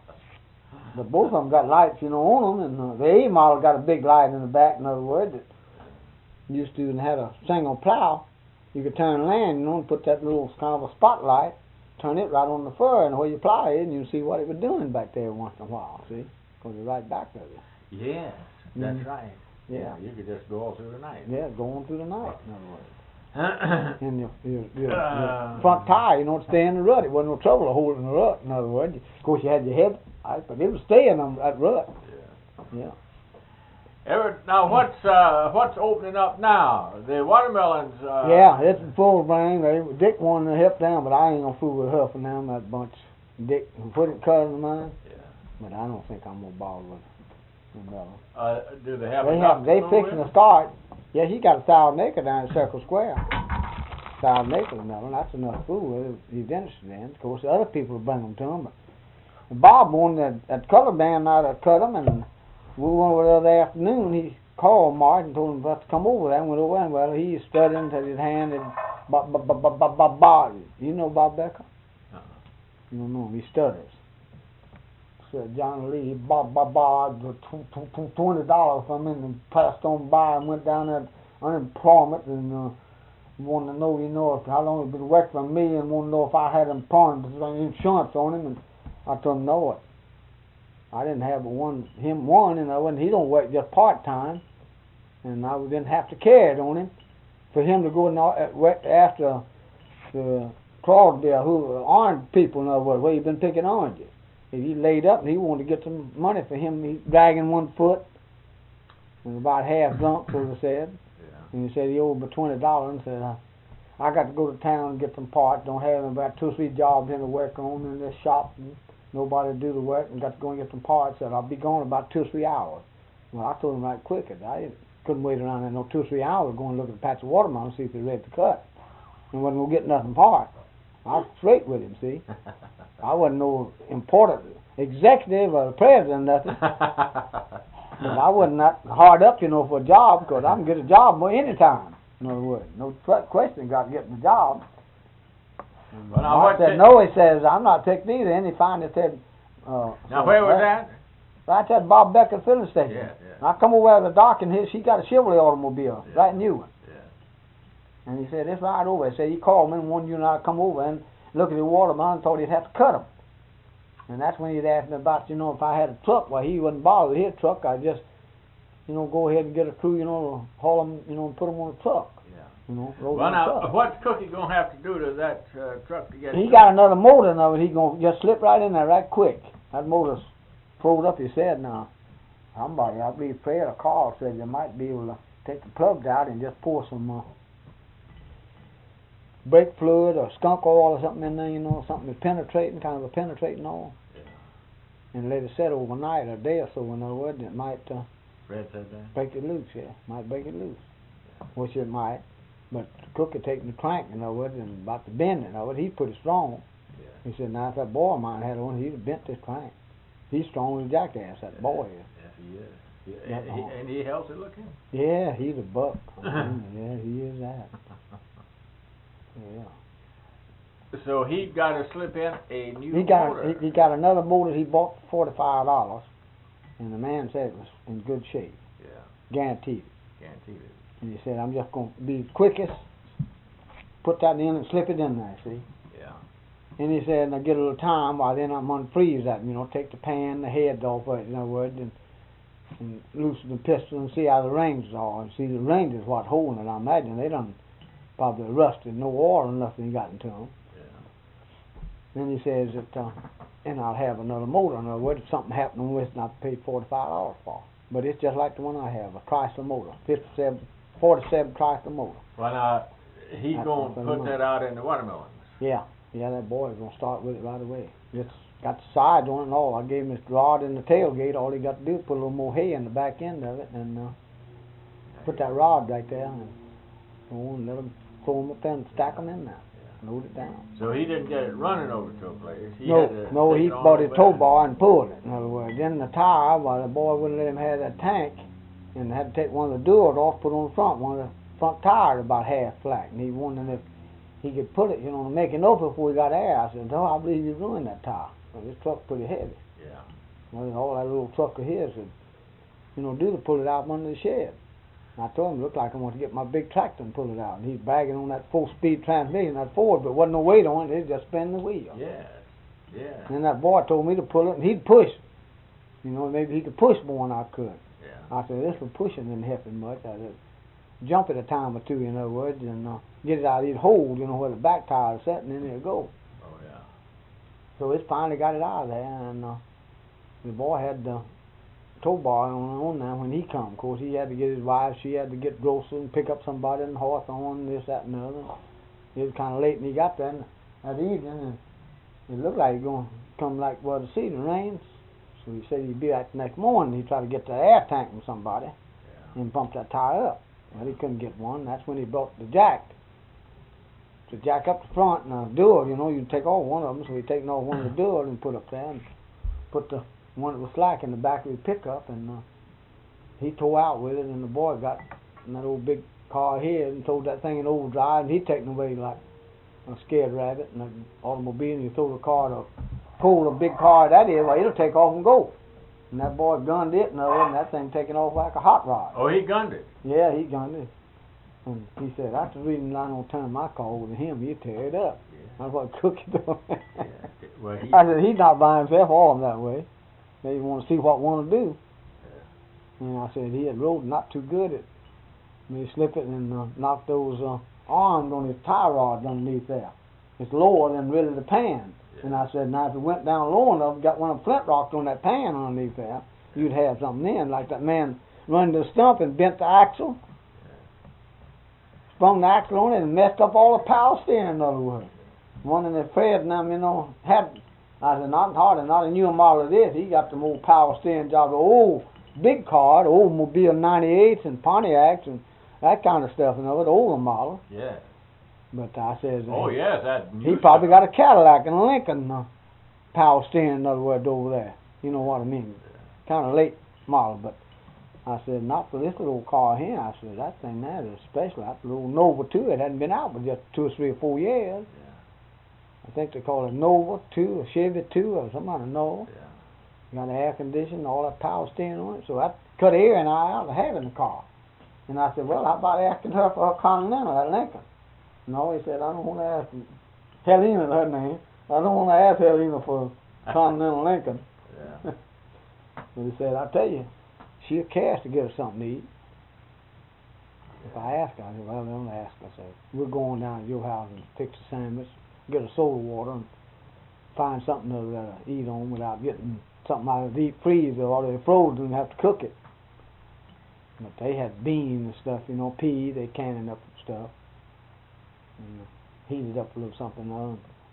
[SPEAKER 2] But both of them got lights, you know, on them. And uh, the A model got a big light in the back, in other words. It used to and had a single plow. You could turn land, you know, and put that little kind of a spotlight. Turn it right on the fur, and where you plow it, and you see what it was doing back there once in a while, see? Because it's right back of you.
[SPEAKER 4] Yes, that's
[SPEAKER 2] Mm.
[SPEAKER 4] right.
[SPEAKER 2] Yeah.
[SPEAKER 4] Yeah, you could just go all through the night.
[SPEAKER 2] Yeah, going through the night, in other words. And your, your, your,
[SPEAKER 4] Uh.
[SPEAKER 2] your front tire, you know, stay in the rut. It wasn't no trouble of holding the rut, in other words. Of course, you had your head, I, but it was staying on that rut.
[SPEAKER 4] Yeah.
[SPEAKER 2] Yeah.
[SPEAKER 4] Ever, now what's uh, what's opening up now? The watermelons. Uh,
[SPEAKER 2] Yeah, it's full brain. They, Dick wanted to help them, but I ain't gonna fool with her for them, that bunch. Dick, put it cousin of mine.
[SPEAKER 4] Yeah.
[SPEAKER 2] But I don't think I'm gonna bother with the melon.
[SPEAKER 4] Uh, do they have
[SPEAKER 2] They
[SPEAKER 4] enough
[SPEAKER 2] have, they
[SPEAKER 4] to
[SPEAKER 2] fixing
[SPEAKER 4] move
[SPEAKER 2] to start. Yeah, he got a thousand acre down at Circle Square. Thousand acre of melon, that's enough food he's interested in. Of course, the other people will bring them to him. But Bob wanted that, that color band out to cut them, and we went over the other afternoon. He called Mark and told him about to come over there. And went over and well, he studying till his hand had Bob, Bob, Bob, Bob, Bob, Bob. You know Bob Becker?
[SPEAKER 4] Uh-uh.
[SPEAKER 2] You don't know him. He stutters. Said John Lee, Bob, Bob, Bob, twenty dollars from him and passed on by and went down there unemployment and uh, wanted to know, you know, if how long he'd been working for me and wanted to know if I had employment insurance on him. And I told him no. I didn't have one him one, and I wasn't. He don't work just part time, and I didn't have to carry it on him for him to go and uh, work after the Claudeville, who orange people, in other words, where he been picking oranges. If he laid up and he wanted to get some money for him, he's dragging one foot and about half drunk, so they said.
[SPEAKER 4] Yeah.
[SPEAKER 2] And he said he owed me twenty dollars and said, I, I got to go to town and get some parts. Don't have about two or three jobs in to work on in this shop. And nobody to do the work and got to go and get some parts. Said, I'll be gone about two or three hours. Well, I told him right quick. I couldn't wait around there no two or three hours going to look at a patch of watermelon and see if they're ready to cut. And wasn't going to get nothing part. I was straight with him, see. I wasn't no important executive or president or nothing. But I wasn't that hard up, you know, for a job, because I can get a job more any time. In other words, no tr- question got to get the job.
[SPEAKER 4] Well, now,
[SPEAKER 2] I
[SPEAKER 4] what
[SPEAKER 2] said,
[SPEAKER 4] did-
[SPEAKER 2] no, he says, I'm not taking either. And he finally said, uh,
[SPEAKER 4] Now
[SPEAKER 2] so
[SPEAKER 4] where was that?
[SPEAKER 2] Right at Bob Becker filling station.
[SPEAKER 4] Yeah, yeah.
[SPEAKER 2] And I come over there to the dock, and his, he got a Chevrolet automobile,
[SPEAKER 4] Yeah.
[SPEAKER 2] right new one.
[SPEAKER 4] Yeah.
[SPEAKER 2] And he said, it's right over. He said, he called me and wanted you and I to come over and look at the watermelon and thought he'd have to cut them. And that's when he'd asked me about, you know, if I had a truck. Well, he wasn't bothered with his truck. I just, you know, go ahead and get a crew, you know, haul them, you know, and put them on a truck.
[SPEAKER 4] Yeah.
[SPEAKER 2] You know, load
[SPEAKER 4] Well,
[SPEAKER 2] them
[SPEAKER 4] now,
[SPEAKER 2] truck.
[SPEAKER 4] what's Cookie gonna have to do to that uh, truck to get?
[SPEAKER 2] He
[SPEAKER 4] to
[SPEAKER 2] got
[SPEAKER 4] it?
[SPEAKER 2] another motor in it. He gonna just slip right in there right quick. That motor's pulled up his head now. Somebody, I believe Fred or Carl said you might be able to take the plugs out and just pour some uh, brake fluid or skunk oil or something in there, you know, something that's penetrating, kind of a penetrating oil,
[SPEAKER 4] Yeah.
[SPEAKER 2] and let it set overnight or a day or so, in other words, it might uh,
[SPEAKER 4] Fred said that.
[SPEAKER 2] break it loose, yeah, might break it loose, which it might, but the cook had taken the crank, in other words, and about to bend it, in other words, he's pretty strong.
[SPEAKER 4] Yeah.
[SPEAKER 2] He said, now if that boy of mine had one, he'd have bent this crank. He's strong as a jackass, that boy is.
[SPEAKER 4] Yes, he is. He,
[SPEAKER 2] Yeah,
[SPEAKER 4] and, he, and he healthy looking.
[SPEAKER 2] Yeah, he's a buck. Yeah, he is that. Yeah.
[SPEAKER 4] So he got to slip in a new
[SPEAKER 2] He got
[SPEAKER 4] motor.
[SPEAKER 2] he, he got another motor he bought for forty five dollars, and the man said it was in good shape,
[SPEAKER 4] Yeah,
[SPEAKER 2] guaranteed.
[SPEAKER 4] guaranteed it.
[SPEAKER 2] And he said, I'm just going to be the quickest. Put that in and slip it in there. See.
[SPEAKER 4] Yeah.
[SPEAKER 2] And he said, now get a little time while then I'm going to freeze that. You know, take the pan, the head off of it, in other words, and, and loosen the piston and see how the rings are. And see, the rings is what's holding it. I imagine they done probably rusted, no oil or nothing got into them.
[SPEAKER 4] Yeah.
[SPEAKER 2] Then he says that, uh, and I'll have another motor. In other words, if something happened with it, and I paid forty-five dollars for. But it's just like the one I have, a Chrysler motor, fifty-seven, forty-seven Chrysler motor.
[SPEAKER 4] Well, now he's
[SPEAKER 2] That's
[SPEAKER 4] going to
[SPEAKER 2] what
[SPEAKER 4] put
[SPEAKER 2] I'm
[SPEAKER 4] that out in the watermelons.
[SPEAKER 2] Yeah, yeah, that boy's gonna start with it right away. It's got the sides on it and all. I gave him his rod in the tailgate. All he got to do is put a little more hay in the back end of it, and uh, put that rod right there, and go and let him throw them up there and stack them in there. Load it down.
[SPEAKER 4] So he didn't get it running over to a place. He
[SPEAKER 2] no,
[SPEAKER 4] had to
[SPEAKER 2] no,
[SPEAKER 4] take
[SPEAKER 2] he
[SPEAKER 4] it on
[SPEAKER 2] bought his
[SPEAKER 4] over
[SPEAKER 2] tow
[SPEAKER 4] there.
[SPEAKER 2] bar and pulled it. In other words, then the tire, well, the boy wouldn't let him have that tank, and had to take one of the doors off, put on the front. One of the front tires about half flat, and he wondered if he could put it, you know, to make it open before he got air. I said, no, I believe you ruined that tire. Well, this truck's pretty heavy.
[SPEAKER 4] Yeah.
[SPEAKER 2] Well, all that little truck of his would, you know, do to pull it out from under the shed. And I told him it looked like I want to get my big tractor and pull it out. And he's bagging on that four-speed transmission, that Ford, but wasn't no weight on it. They just spinning the wheel.
[SPEAKER 4] Yes. Yeah.
[SPEAKER 2] And then that boy told me to pull it, and he'd push. You know, maybe he could push more than I could.
[SPEAKER 4] Yeah.
[SPEAKER 2] I said, this one pushing didn't help him much. I said, jump it a time or two, in other words, and uh, get it out of his hole, you know, where the back tire is set, and then it'll go.
[SPEAKER 4] Oh yeah.
[SPEAKER 2] So it's finally got it out of there, and uh, The boy had the tow bar on, on now when he come. Of course, he had to get his wife. She had to get groceries and pick up somebody in Hawthorne, this, that, and the other. It was kind of late, and he got there that evening, and it looked like he was going to come like well to see the rain. So he said he'd be back the next morning. He tried to get the air tank from somebody
[SPEAKER 4] Yeah.
[SPEAKER 2] and pump that tire up. Well, he couldn't get one. That's when he brought the jack. To jack up the front and the door, you know, you take off one of them. So he taken off one of the doors and put up there and put the one that was slack in the back of his pickup, and uh, he tore out with it, and the boy got in that old big car here and throwed that thing in overdrive, and he taken away like a scared rabbit, and the automobile, and you throw the car to pull a big car that is, well, it'll take off and go. And that boy gunned it, and, uh, and that thing taking off like a hot rod.
[SPEAKER 4] Oh, he gunned it.
[SPEAKER 2] Yeah, he gunned it. And he said, that's the reason I don't turn my car over to him. He'd tear it up.
[SPEAKER 4] Yeah.
[SPEAKER 2] That's what Cook is doing.
[SPEAKER 4] Yeah. Well, he,
[SPEAKER 2] I said, he's not by himself, all of them that way. They want to see what want to do.
[SPEAKER 4] Yeah.
[SPEAKER 2] And I said, he had rode not too good. It may slip it and uh, knock those uh, arms on his tie rods underneath there. It's lower than really the pan.
[SPEAKER 4] Yeah.
[SPEAKER 2] And I said, now if it went down low enough, got one of the flint rocks on that pan underneath there, you'd have something in, like that man running the stump and bent the axle. Sprung the axle on it and messed up all the power steering, in other words. One in the Fred and them, you know, had, I said, not hardly, not a newer model of this. He got the old power steering job, the old big car, the old Mobile ninety-eights and Pontiacs and that kind of stuff, you know, the older model.
[SPEAKER 4] Yeah.
[SPEAKER 2] But I says, uh,
[SPEAKER 4] Oh, yes, that.
[SPEAKER 2] he probably got a Cadillac and a Lincoln uh, power steering, in other words, over there. You know what I mean? Kind of late model, but I said, not for this little car here. I said, that thing there is special. That little Nova two, it hadn't been out for just two or three or four years.
[SPEAKER 4] Yeah.
[SPEAKER 2] I think they call it Nova two, or Chevy two, or something like Nova.
[SPEAKER 4] Yeah.
[SPEAKER 2] Got the air conditioning, all that power steering on it. So that cut ear and eye out of having the car. And I said, well, how about asking her for her Continental, that Lincoln? No, he said, I don't want to ask Helena, her name. I don't want to ask Helena for a Continental Lincoln.
[SPEAKER 4] Yeah.
[SPEAKER 2] But he said, I'll tell you, she'll cash to get her something to eat. If I ask her, I said, well, don't ask her. I said, we're going down to your house and fix a sandwich, get a soda water, and find something to uh, eat on without getting something out of the deep freezer or they're frozen and have to cook it. But they had beans and stuff, you know, pea, they canning up stuff. And uh, heated up a little something or other.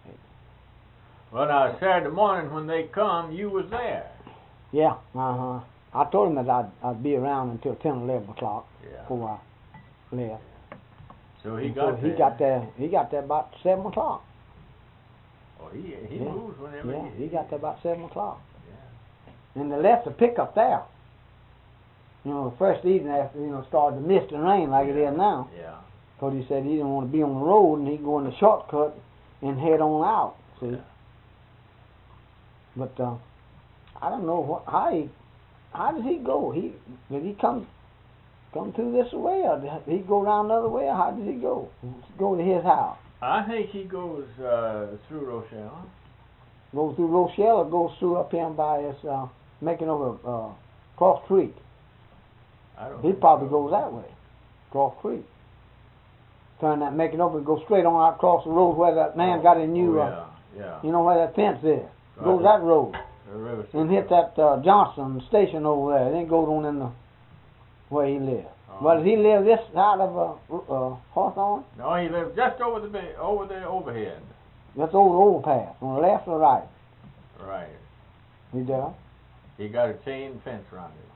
[SPEAKER 4] Well, now, Saturday morning when they come, you was there.
[SPEAKER 2] Yeah, uh-huh. I told him that I'd, I'd be around until ten or eleven o'clock
[SPEAKER 4] Yeah.
[SPEAKER 2] before I left.
[SPEAKER 4] So he
[SPEAKER 2] And
[SPEAKER 4] got
[SPEAKER 2] so
[SPEAKER 4] there.
[SPEAKER 2] he got there. He got there about seven o'clock.
[SPEAKER 4] Oh, he he
[SPEAKER 2] Yeah.
[SPEAKER 4] moves whenever
[SPEAKER 2] Yeah,
[SPEAKER 4] he.
[SPEAKER 2] he got there about seven o'clock.
[SPEAKER 4] Yeah.
[SPEAKER 2] And they left the pickup there. You know, the first evening after you know started to mist and rain like it is now.
[SPEAKER 4] Yeah.
[SPEAKER 2] Because he said he didn't want to be on the road and he'd go in the shortcut and head on out. See.
[SPEAKER 4] Yeah.
[SPEAKER 2] But uh, I don't know what how he how did he go? He did he come come through this way or did he go around the other way or how did he go? Go to his house.
[SPEAKER 4] I think he goes uh, through Rochelle.
[SPEAKER 2] Go through Rochelle or goes through up here by us uh, making over uh, Cross Creek.
[SPEAKER 4] I don't.
[SPEAKER 2] He
[SPEAKER 4] think
[SPEAKER 2] probably
[SPEAKER 4] so.
[SPEAKER 2] goes that way. Cross Creek. Turn that making over and go straight on out across the road where that man
[SPEAKER 4] Oh,
[SPEAKER 2] got a new
[SPEAKER 4] oh,
[SPEAKER 2] uh,
[SPEAKER 4] yeah. Yeah.
[SPEAKER 2] you know where that fence is. Goes
[SPEAKER 4] Right.
[SPEAKER 2] that road.
[SPEAKER 4] The river
[SPEAKER 2] And hit that uh, Johnson station over there. Then goes on in the where he lives.
[SPEAKER 4] Oh.
[SPEAKER 2] Well, does he live this side of uh, uh, Hawthorne?
[SPEAKER 4] No, he lives just over the ba- over the overhead.
[SPEAKER 2] That's over the overpass. On the left or right?
[SPEAKER 4] Right.
[SPEAKER 2] He does.
[SPEAKER 4] He got a chain fence around it.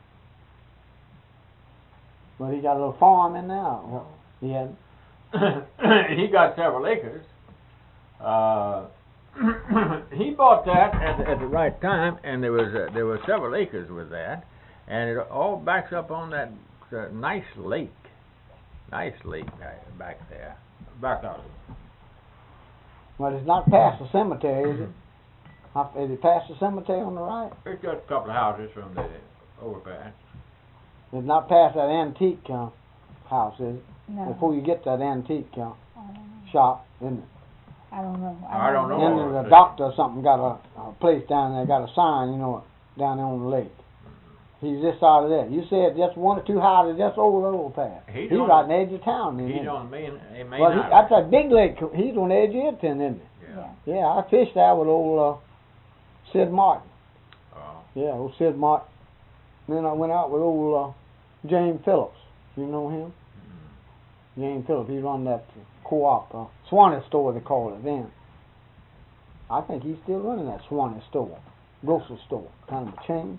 [SPEAKER 2] But he got a little farm in there. Well, he had.
[SPEAKER 4] He got several acres. Uh, he bought that at, at the right time, and there was uh, there were several acres with that, and it all backs up on that uh, nice lake, nice lake back, back there, back out.
[SPEAKER 2] Well, it's not past the cemetery, is it? How- Is it past the cemetery on the right?
[SPEAKER 4] It's just a couple of houses from the overpass.
[SPEAKER 2] It's not past that antique uh, house, is it?
[SPEAKER 3] No.
[SPEAKER 2] Before you get to that antique uh,
[SPEAKER 3] I don't know.
[SPEAKER 2] shop, isn't it?
[SPEAKER 3] I don't know.
[SPEAKER 4] I don't know.
[SPEAKER 2] Then
[SPEAKER 4] Oh,
[SPEAKER 2] there's a
[SPEAKER 4] okay.
[SPEAKER 2] doctor or something got a, a place down there, got a sign, you know, down there on the lake. He's this side of that. You said just one or two houses just over the overpass.
[SPEAKER 4] He's
[SPEAKER 2] He's
[SPEAKER 4] on
[SPEAKER 2] right
[SPEAKER 4] the-
[SPEAKER 2] on the edge of town. Then,
[SPEAKER 4] He's
[SPEAKER 2] isn't he?
[SPEAKER 4] on Main, uh, main
[SPEAKER 2] Well, he,
[SPEAKER 4] Island.
[SPEAKER 2] that's that big lake. He's on the edge of it, then, isn't he?
[SPEAKER 4] Yeah.
[SPEAKER 3] Yeah.
[SPEAKER 2] Yeah, I fished there with old uh, Sid Martin.
[SPEAKER 4] Oh.
[SPEAKER 2] Yeah, old Sid Martin. Then I went out with old uh, James Phillips. You know him?
[SPEAKER 4] Mm.
[SPEAKER 2] James Phillips. He run that co-op, uh, Swanee store they call it then. I think he's still running that Swanee store, grocery store, kind of a chain.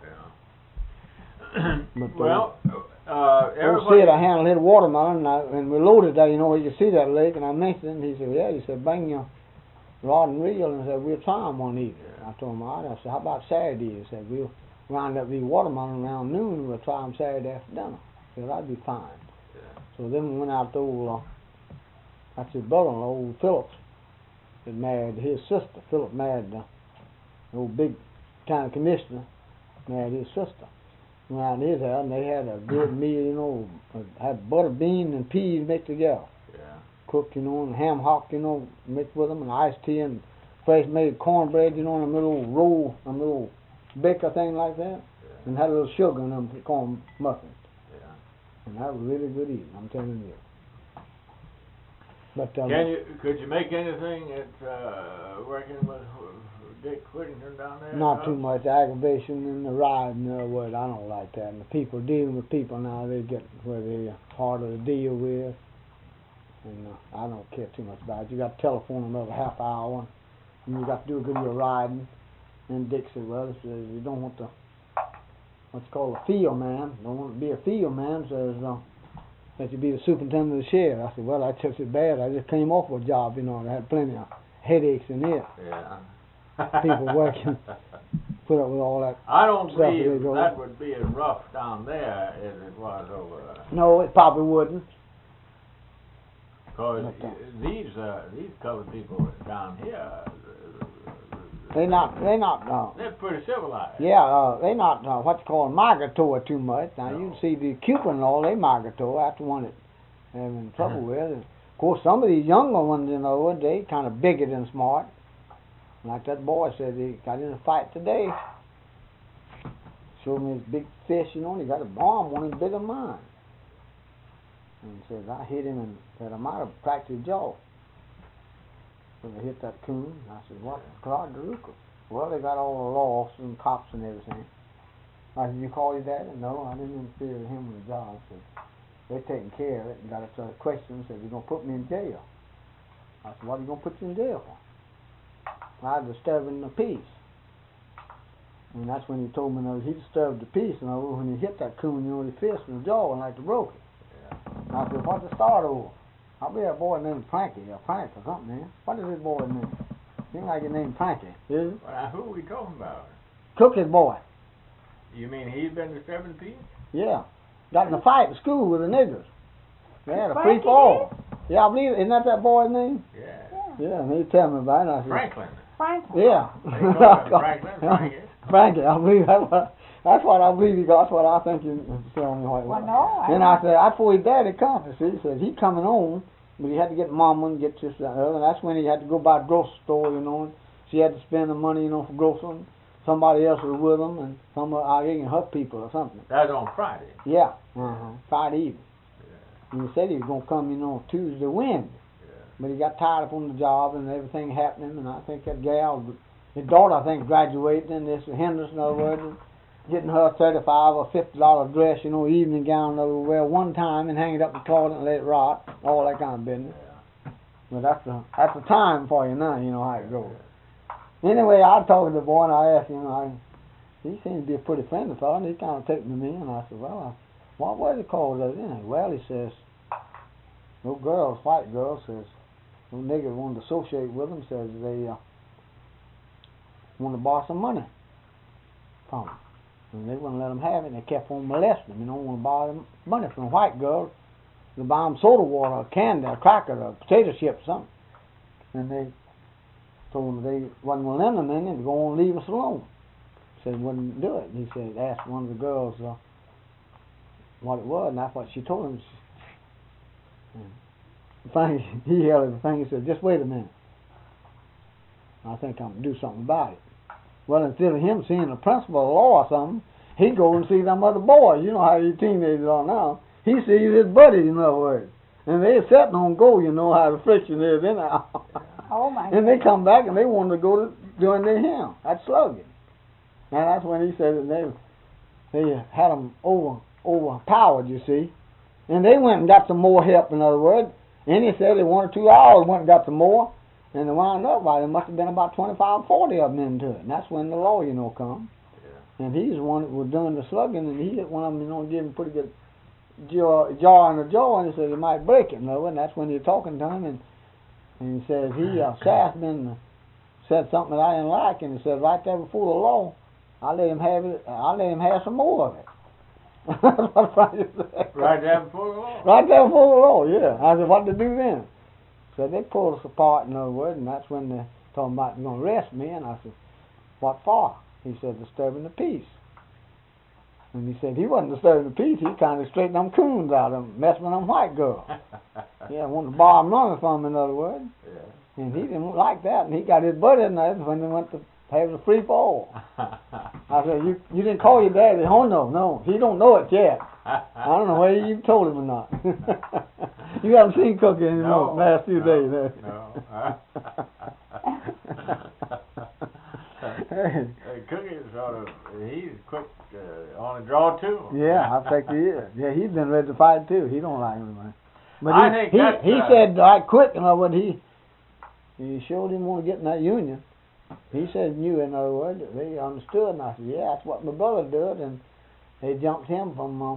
[SPEAKER 4] Yeah.
[SPEAKER 2] But, uh,
[SPEAKER 4] well, uh,
[SPEAKER 2] old
[SPEAKER 4] everybody.
[SPEAKER 2] Sid, I handled his watermelon, and, I, and we loaded that, you know, you could see that lake, and I mentioned it, and he said, yeah, he said, bring your rod and reel, and I said, we'll try them one evening. I told him, all right. I said, how about Saturday? He said, we'll round up these watermelon around noon, and we'll try them Saturday after dinner. I said, that'd be fine.
[SPEAKER 4] Yeah.
[SPEAKER 2] So then we went out to old, uh, that's his brother-in-law, old Phillips, that married his sister. Philip married the old big county commissioner, married his sister. Went out to his house, and they had a good meal, you know, had butter, beans, and peas mixed together.
[SPEAKER 4] Yeah.
[SPEAKER 2] Cooked, you know, and ham hock, you know, mixed with them, and iced tea, and fresh made cornbread, you know, in a little roll, a little baker thing like that,
[SPEAKER 4] Yeah.
[SPEAKER 2] and had a little sugar in them corn muffins.
[SPEAKER 4] Yeah.
[SPEAKER 2] And that was really good eating, I'm telling you. But um,
[SPEAKER 4] Can you? Could you make anything at uh, working with Dick Whittington down there?
[SPEAKER 2] not too much aggravation in the riding, in other words, I don't like that. And the people dealing with people now, they get where they're harder to deal with. And uh, I don't care too much about it. You got to telephone them every half hour, and you got to do a good deal of riding. And Dick said, well, he says, you don't want to, what's called a field man, don't want to be a field man, says, uh, that you be the superintendent of the sheriff. I said, well, that's just as bad. I just came off a job, you know, and I had plenty of headaches in it.
[SPEAKER 4] Yeah.
[SPEAKER 2] People working, put up with all that.
[SPEAKER 4] I don't
[SPEAKER 2] stuff
[SPEAKER 4] believe
[SPEAKER 2] they go-
[SPEAKER 4] that would be as rough down there as it was over.
[SPEAKER 2] No, it probably wouldn't.
[SPEAKER 4] Because
[SPEAKER 2] But, uh,
[SPEAKER 4] these uh, these colored people down here, uh,
[SPEAKER 2] They not, they not, uh,
[SPEAKER 4] they're pretty civilized.
[SPEAKER 2] yeah, uh, they not uh, what's called migratory too much. Now
[SPEAKER 4] No.
[SPEAKER 2] you can see the Cuban and all, they migratory. That's the one that having trouble with. And of course, some of these younger ones, you know, they kind of bigoted and smart. Like that boy said, he got in a fight today. Showed me his big fish, you know, and he got a bomb on him bigger than mine. And he says, I hit him and said, I might have cracked his jaw. So they hit that coon. I said, what? Claude DeRuca. Well, they got all the law officers and cops and everything. I said, you call your daddy? No, I didn't interfere with him with the job. I said, they're taking care of it. And got a uh, question. Said, you're going to put me in jail. I said, what are you going to put you in jail for? I was disturbing the peace. And that's when he told me that he disturbed the peace. And when he hit that coon, you know, he fist in the jaw and like to broke it.
[SPEAKER 4] Yeah.
[SPEAKER 2] And I said, what's the start over? I'll be a boy named Frankie, or Frank or something, man. What is his boy name? Seems like his name Frankie, is it?
[SPEAKER 4] Well, who are we talking about?
[SPEAKER 2] Cookie's boy.
[SPEAKER 4] You mean he's been disturbing the peace?
[SPEAKER 2] Yeah. Got in a fight at school with the niggers. They had a
[SPEAKER 3] Frankie
[SPEAKER 2] free fall. Yeah, I believe, isn't that that boy's name?
[SPEAKER 4] Yeah.
[SPEAKER 3] Yeah.
[SPEAKER 2] Yeah, and he tell me about it. And I said,
[SPEAKER 4] Franklin.
[SPEAKER 3] Franklin.
[SPEAKER 2] yeah.
[SPEAKER 4] They call him Franklin, Frankie.
[SPEAKER 2] Frankie, I believe that's what, that's what I believe he got. That's what I think you telling me what it
[SPEAKER 3] Well,
[SPEAKER 2] was.
[SPEAKER 3] no.
[SPEAKER 2] Then I said, that's before his daddy come. See, he said he coming home, but he had to get mama and get this that, and the other. And that's when he had to go by the grocery store, you know. And she had to spend the money, you know, for grocery. Somebody else was with them, and some of I think her people or something.
[SPEAKER 4] That was on Friday.
[SPEAKER 2] Yeah, uh-huh. Friday evening.
[SPEAKER 4] Yeah.
[SPEAKER 2] And he said he was gonna come, you know, Tuesday, Wednesday.
[SPEAKER 4] Yeah.
[SPEAKER 2] But he got tired up on the job and everything happening, and I think that gal, his daughter, I think, graduated, and this Henderson, in other words, getting her thirty-five or fifty dollar dress, you know, evening gown that we wear one time and hang it up in the closet and let it rot, all that kind of business.
[SPEAKER 4] Yeah.
[SPEAKER 2] But that's the that's the time for you now, you know how it goes. Anyway, I talked to the boy and I asked him, I, he seemed to be a pretty friendly fellow, and he kind of took me to me, and I said, well, I, what was it called? Anyway? Well, he says, no girls, white girls, says, no niggas wanted to associate with them, says they uh, want to borrow some money from them. And they wouldn't let them have it, and they kept on molesting them. You know, want to borrow them money from white girls to buy them soda water, or candy, or cracker, or potato chips, or something. And they told them they wasn't going to lend them any, to go on and leave us alone. Said wouldn't do it. And he said, asked one of the girls uh, what it was, and that's what she told him. She, the thing, he held the thing, he said, just wait a minute. I think I'm going to do something about it. Well, instead of him seeing the principal of law or something, he'd go and see them other boys. You know how these teenagers are now. He sees his buddies, in other words. And they're sitting on go, you know how the friction is in there.
[SPEAKER 3] Oh, my
[SPEAKER 2] And they come back and they wanted to go to join their hymn. That's slugging. And that's when he said that they they had them over overpowered, you see. And they went and got some more help, in other words. And he said in one or two hours went and got some more. And they wound up by there must have been about twenty-five, forty of them into it. And that's when the law, you know, come. Yeah. And he's the one that was doing the slugging, and he hit one of them, you know, give him a pretty good jaw, jaw in the jaw, and he said he might break it, you know. And that's when you're talking to him, and, and he says he, uh, Sassman, uh, said something that I didn't like, and he said right there before the law, I let him have it. I let him have some more of it. That's what Francis said.
[SPEAKER 4] Right there before the law.
[SPEAKER 2] Right there before the law, yeah. I said, what did they do then? So they pulled us apart, in other words, and that's when they told me about they're going to arrest me. And I said, what for? He said, disturbing the peace. And he said he wasn't disturbing the peace. He kind of straightened them coons out of them, messing with them white girls. Yeah, wanted to borrow money from them, in other words. Yeah. And he didn't like that, and he got his butt in there when they went to have the free fall. I said, you you didn't call your daddy? Oh, no, no. He don't know it yet. I don't know whether you told him or not. You haven't seen Cookie anymore
[SPEAKER 4] no,
[SPEAKER 2] the last few
[SPEAKER 4] no,
[SPEAKER 2] days. No.
[SPEAKER 4] Hey, Cookie is sort of, he's quick uh, on the draw, too.
[SPEAKER 2] Yeah, I think he is. Yeah, he's been ready to fight, too. He don't like him, man. But
[SPEAKER 4] I
[SPEAKER 2] he,
[SPEAKER 4] think
[SPEAKER 2] he,
[SPEAKER 4] that's,
[SPEAKER 2] he
[SPEAKER 4] uh,
[SPEAKER 2] said, like, quick, you know, when he, he sure didn't want to get in that union. He said knew, in other words, they understood, and I said, yeah, that's what my brother did, and they jumped him from uh,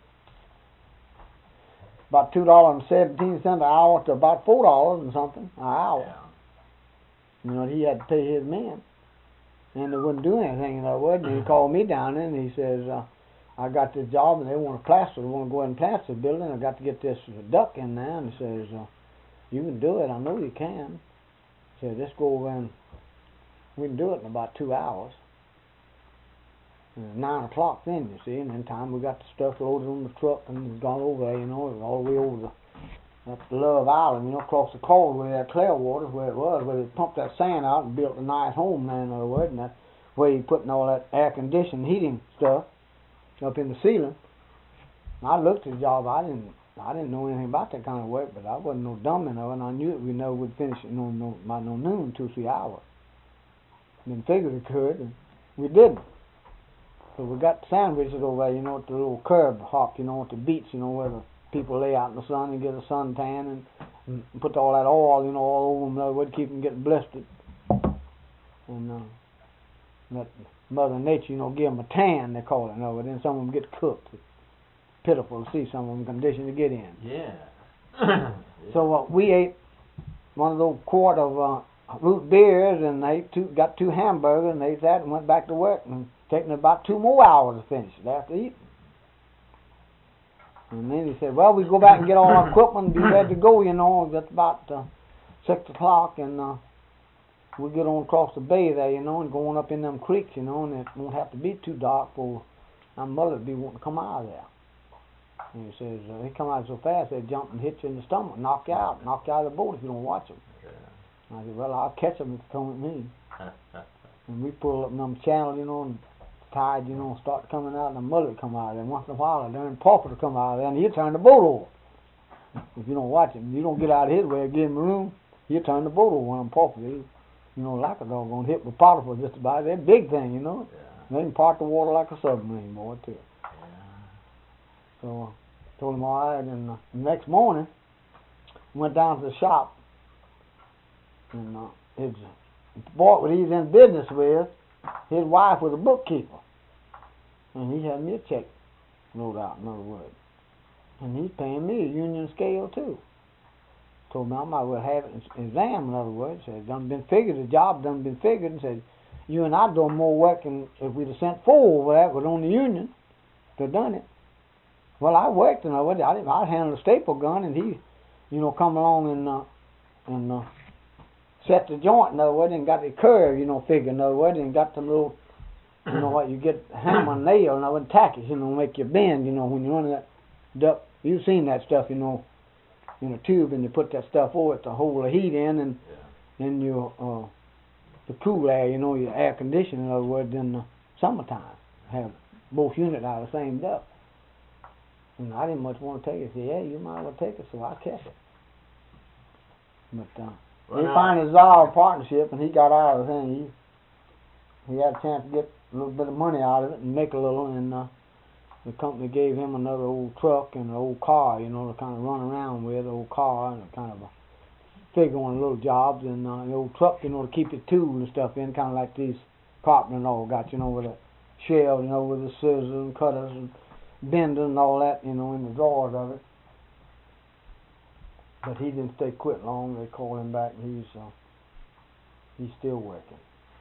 [SPEAKER 2] about two dollars and seventeen cents an hour to about four dollars and something an hour. Yeah. You know, he had to pay his men, and they wouldn't do anything, in other words. And he called me down there, and he says, uh, I got this job, and they want to plaster, they want to go ahead and plaster the building. I got to get this duct in there, and he says, uh, you can do it, I know you can. He said, just go over and we can do it in about two hours. And nine o'clock then, you see, and then time we got the stuff loaded on the truck and it's gone over there, you know, all the way over the, that's the Love Island, you know, across the causeway there, Clearwater, where it was, where they pumped that sand out and built a nice home there, in other words, and that's where you putting all that air conditioning heating stuff up in the ceiling. And I looked at the job, I didn't I didn't know anything about that kind of work, but I wasn't no dumb enough, and I knew it, we never would finish it no, no, by no noon, two, three hours. Then figured it could, and we didn't. So we got sandwiches over there, you know, at the little curb hop, you know, at the beach, you know, where the people lay out in the sun and get a suntan, and, and put all that oil, you know, all over them, that would keep them getting blistered. And uh, let Mother Nature, you know, give them a tan, they call it, you know, but then some of them get cooked. It's pitiful to see some of them conditioned to get in.
[SPEAKER 4] Yeah.
[SPEAKER 2] Yeah. So uh, we ate one of those quart of uh, root beers, and they ate two, got two hamburgers, and they ate that and went back to work, and taking about two more hours to finish it after eating. And then he said, well, we go back and get all our equipment and be ready to go, you know. It's about uh, six o'clock, and uh, we get on across the bay there, you know, and going up in them creeks, you know, and it won't have to be too dark for our mother to be wanting to come out of there. And he says, uh, they come out so fast, they jump and hit you in the stomach, knock you out, knock you out of the boat if you don't watch them. Yeah. I said, well, I'll catch them if they come at me. And we pull up in them channels, you know, and tide, you know, start coming out, and the mother would come out of there. And once in a while, a darn pauper would come out of there, and he'd turn the boat over. If you don't watch him, you don't get out of his way, give him room, he'll turn the boat over. One of them paupers, he, you know, like a doggone hit with Potiphar just about. They're a big thing, you know. Yeah. They can part the water like a submarine, boy, too. So I uh, told him all right, and uh, the next morning, went down to the shop, and uh, his boy that he's in business with, his wife was a bookkeeper, and he had me a check wrote out, in other words, and he's paying me a union scale too. Told me I might well have it examined, in other words. Said, done been figured, the job done been figured, and said, you and I doing more work than if we'd have sent four over there, was on the union to done it. Well, I worked, and I would, I, I handled a staple gun, and he, you know, come along and uh, and uh, set the joint, in other words, and got the curve, you know, figure, in other words, and got some little, you know, what you get hammer and nail, and I would tack it, you know, make you bend, you know, when you run that duck. You've seen that stuff, you know, in a tube, and you put that stuff over it to hold the heat in, and yeah. and your uh, the cool air, you know, your air conditioning, in other words, in the summertime, have both units out of the same duct. And I didn't much want to take it. I said, yeah, you might as well take it, so I kept it. But uh, well, he finally dissolved partnership, and he got out of the thing. He, he had a chance to get a little bit of money out of it and make a little, and uh, the company gave him another old truck and an old car, you know, to kind of run around with, old car and kind of a figure on little jobs, and uh, the old truck, you know, to keep his tools and stuff in, kind of like these carpenter and all got, you know, with a shell, you know, with the scissors and cutters and bender and all that, you know, in the drawers of it. But he didn't stay quit long. They called him back, and he's uh, he's still working.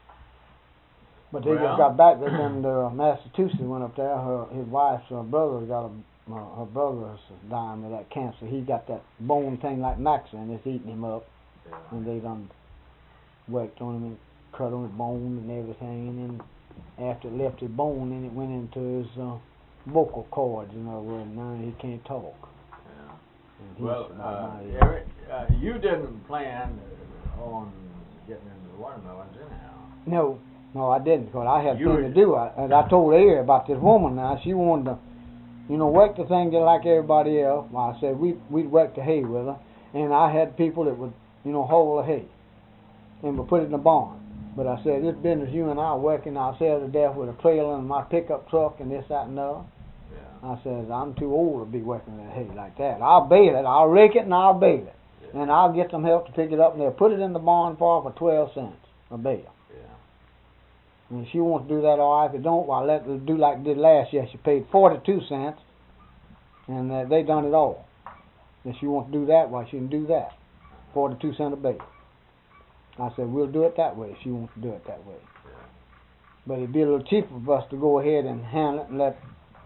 [SPEAKER 2] But they
[SPEAKER 4] Well.
[SPEAKER 2] just got back. They come to uh, Massachusetts. Went up there. Her his wife's uh, brother got a uh, her brother's dying of that cancer. He got that bone thing like Maxa, and it's eating him up.
[SPEAKER 4] Yeah.
[SPEAKER 2] And they done worked on him and cut on his bone and everything. And then after it left his bone, then it went into his uh, vocal cords. In other words, now he can't talk.
[SPEAKER 4] Yeah.
[SPEAKER 2] And he's
[SPEAKER 4] Well,
[SPEAKER 2] about
[SPEAKER 4] uh,
[SPEAKER 2] my age.
[SPEAKER 4] Eric, uh, you didn't plan on getting into the watermelons anyhow.
[SPEAKER 2] No, no, I didn't, because I had
[SPEAKER 4] You
[SPEAKER 2] things
[SPEAKER 4] were-
[SPEAKER 2] to do. I, and I told Ari about this woman now. She wanted to, you know, work the thing just like everybody else. Well, I said we, we'd work the hay with her, and I had people that would, you know, haul the hay and would put it in the barn. But I said, this business you and I are working ourselves to death with a trailer and my pickup truck and this, that, and the other.
[SPEAKER 4] Yeah.
[SPEAKER 2] I says, I'm too old to be working that hay like that. I'll bale it, I'll rake it, and I'll bale it.
[SPEAKER 4] Yeah.
[SPEAKER 2] And I'll get some help to pick it up, and they'll put it in the barn for for twelve cents a bale.
[SPEAKER 4] Yeah.
[SPEAKER 2] And if she wants to do that, all right. If it don't, well, let her do like did last year. She paid forty-two cents, and uh, they done it all. If she wants to do that, well, she can do that. forty-two cents a bale. I said, we'll do it that way if she wants to do it that way.
[SPEAKER 4] Yeah.
[SPEAKER 2] But it'd be a little cheaper for us to go ahead and handle it and let...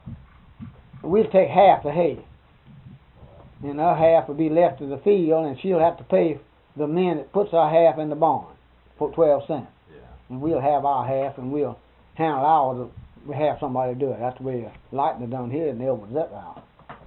[SPEAKER 2] We'll take half the hay. And her half will be left to the field, and she'll have to pay the men that puts her half in the barn for twelve cents.
[SPEAKER 4] Yeah.
[SPEAKER 2] And we'll have our half, and we'll handle ours. We have somebody do it. That's the way Lightning done here in the open zip house.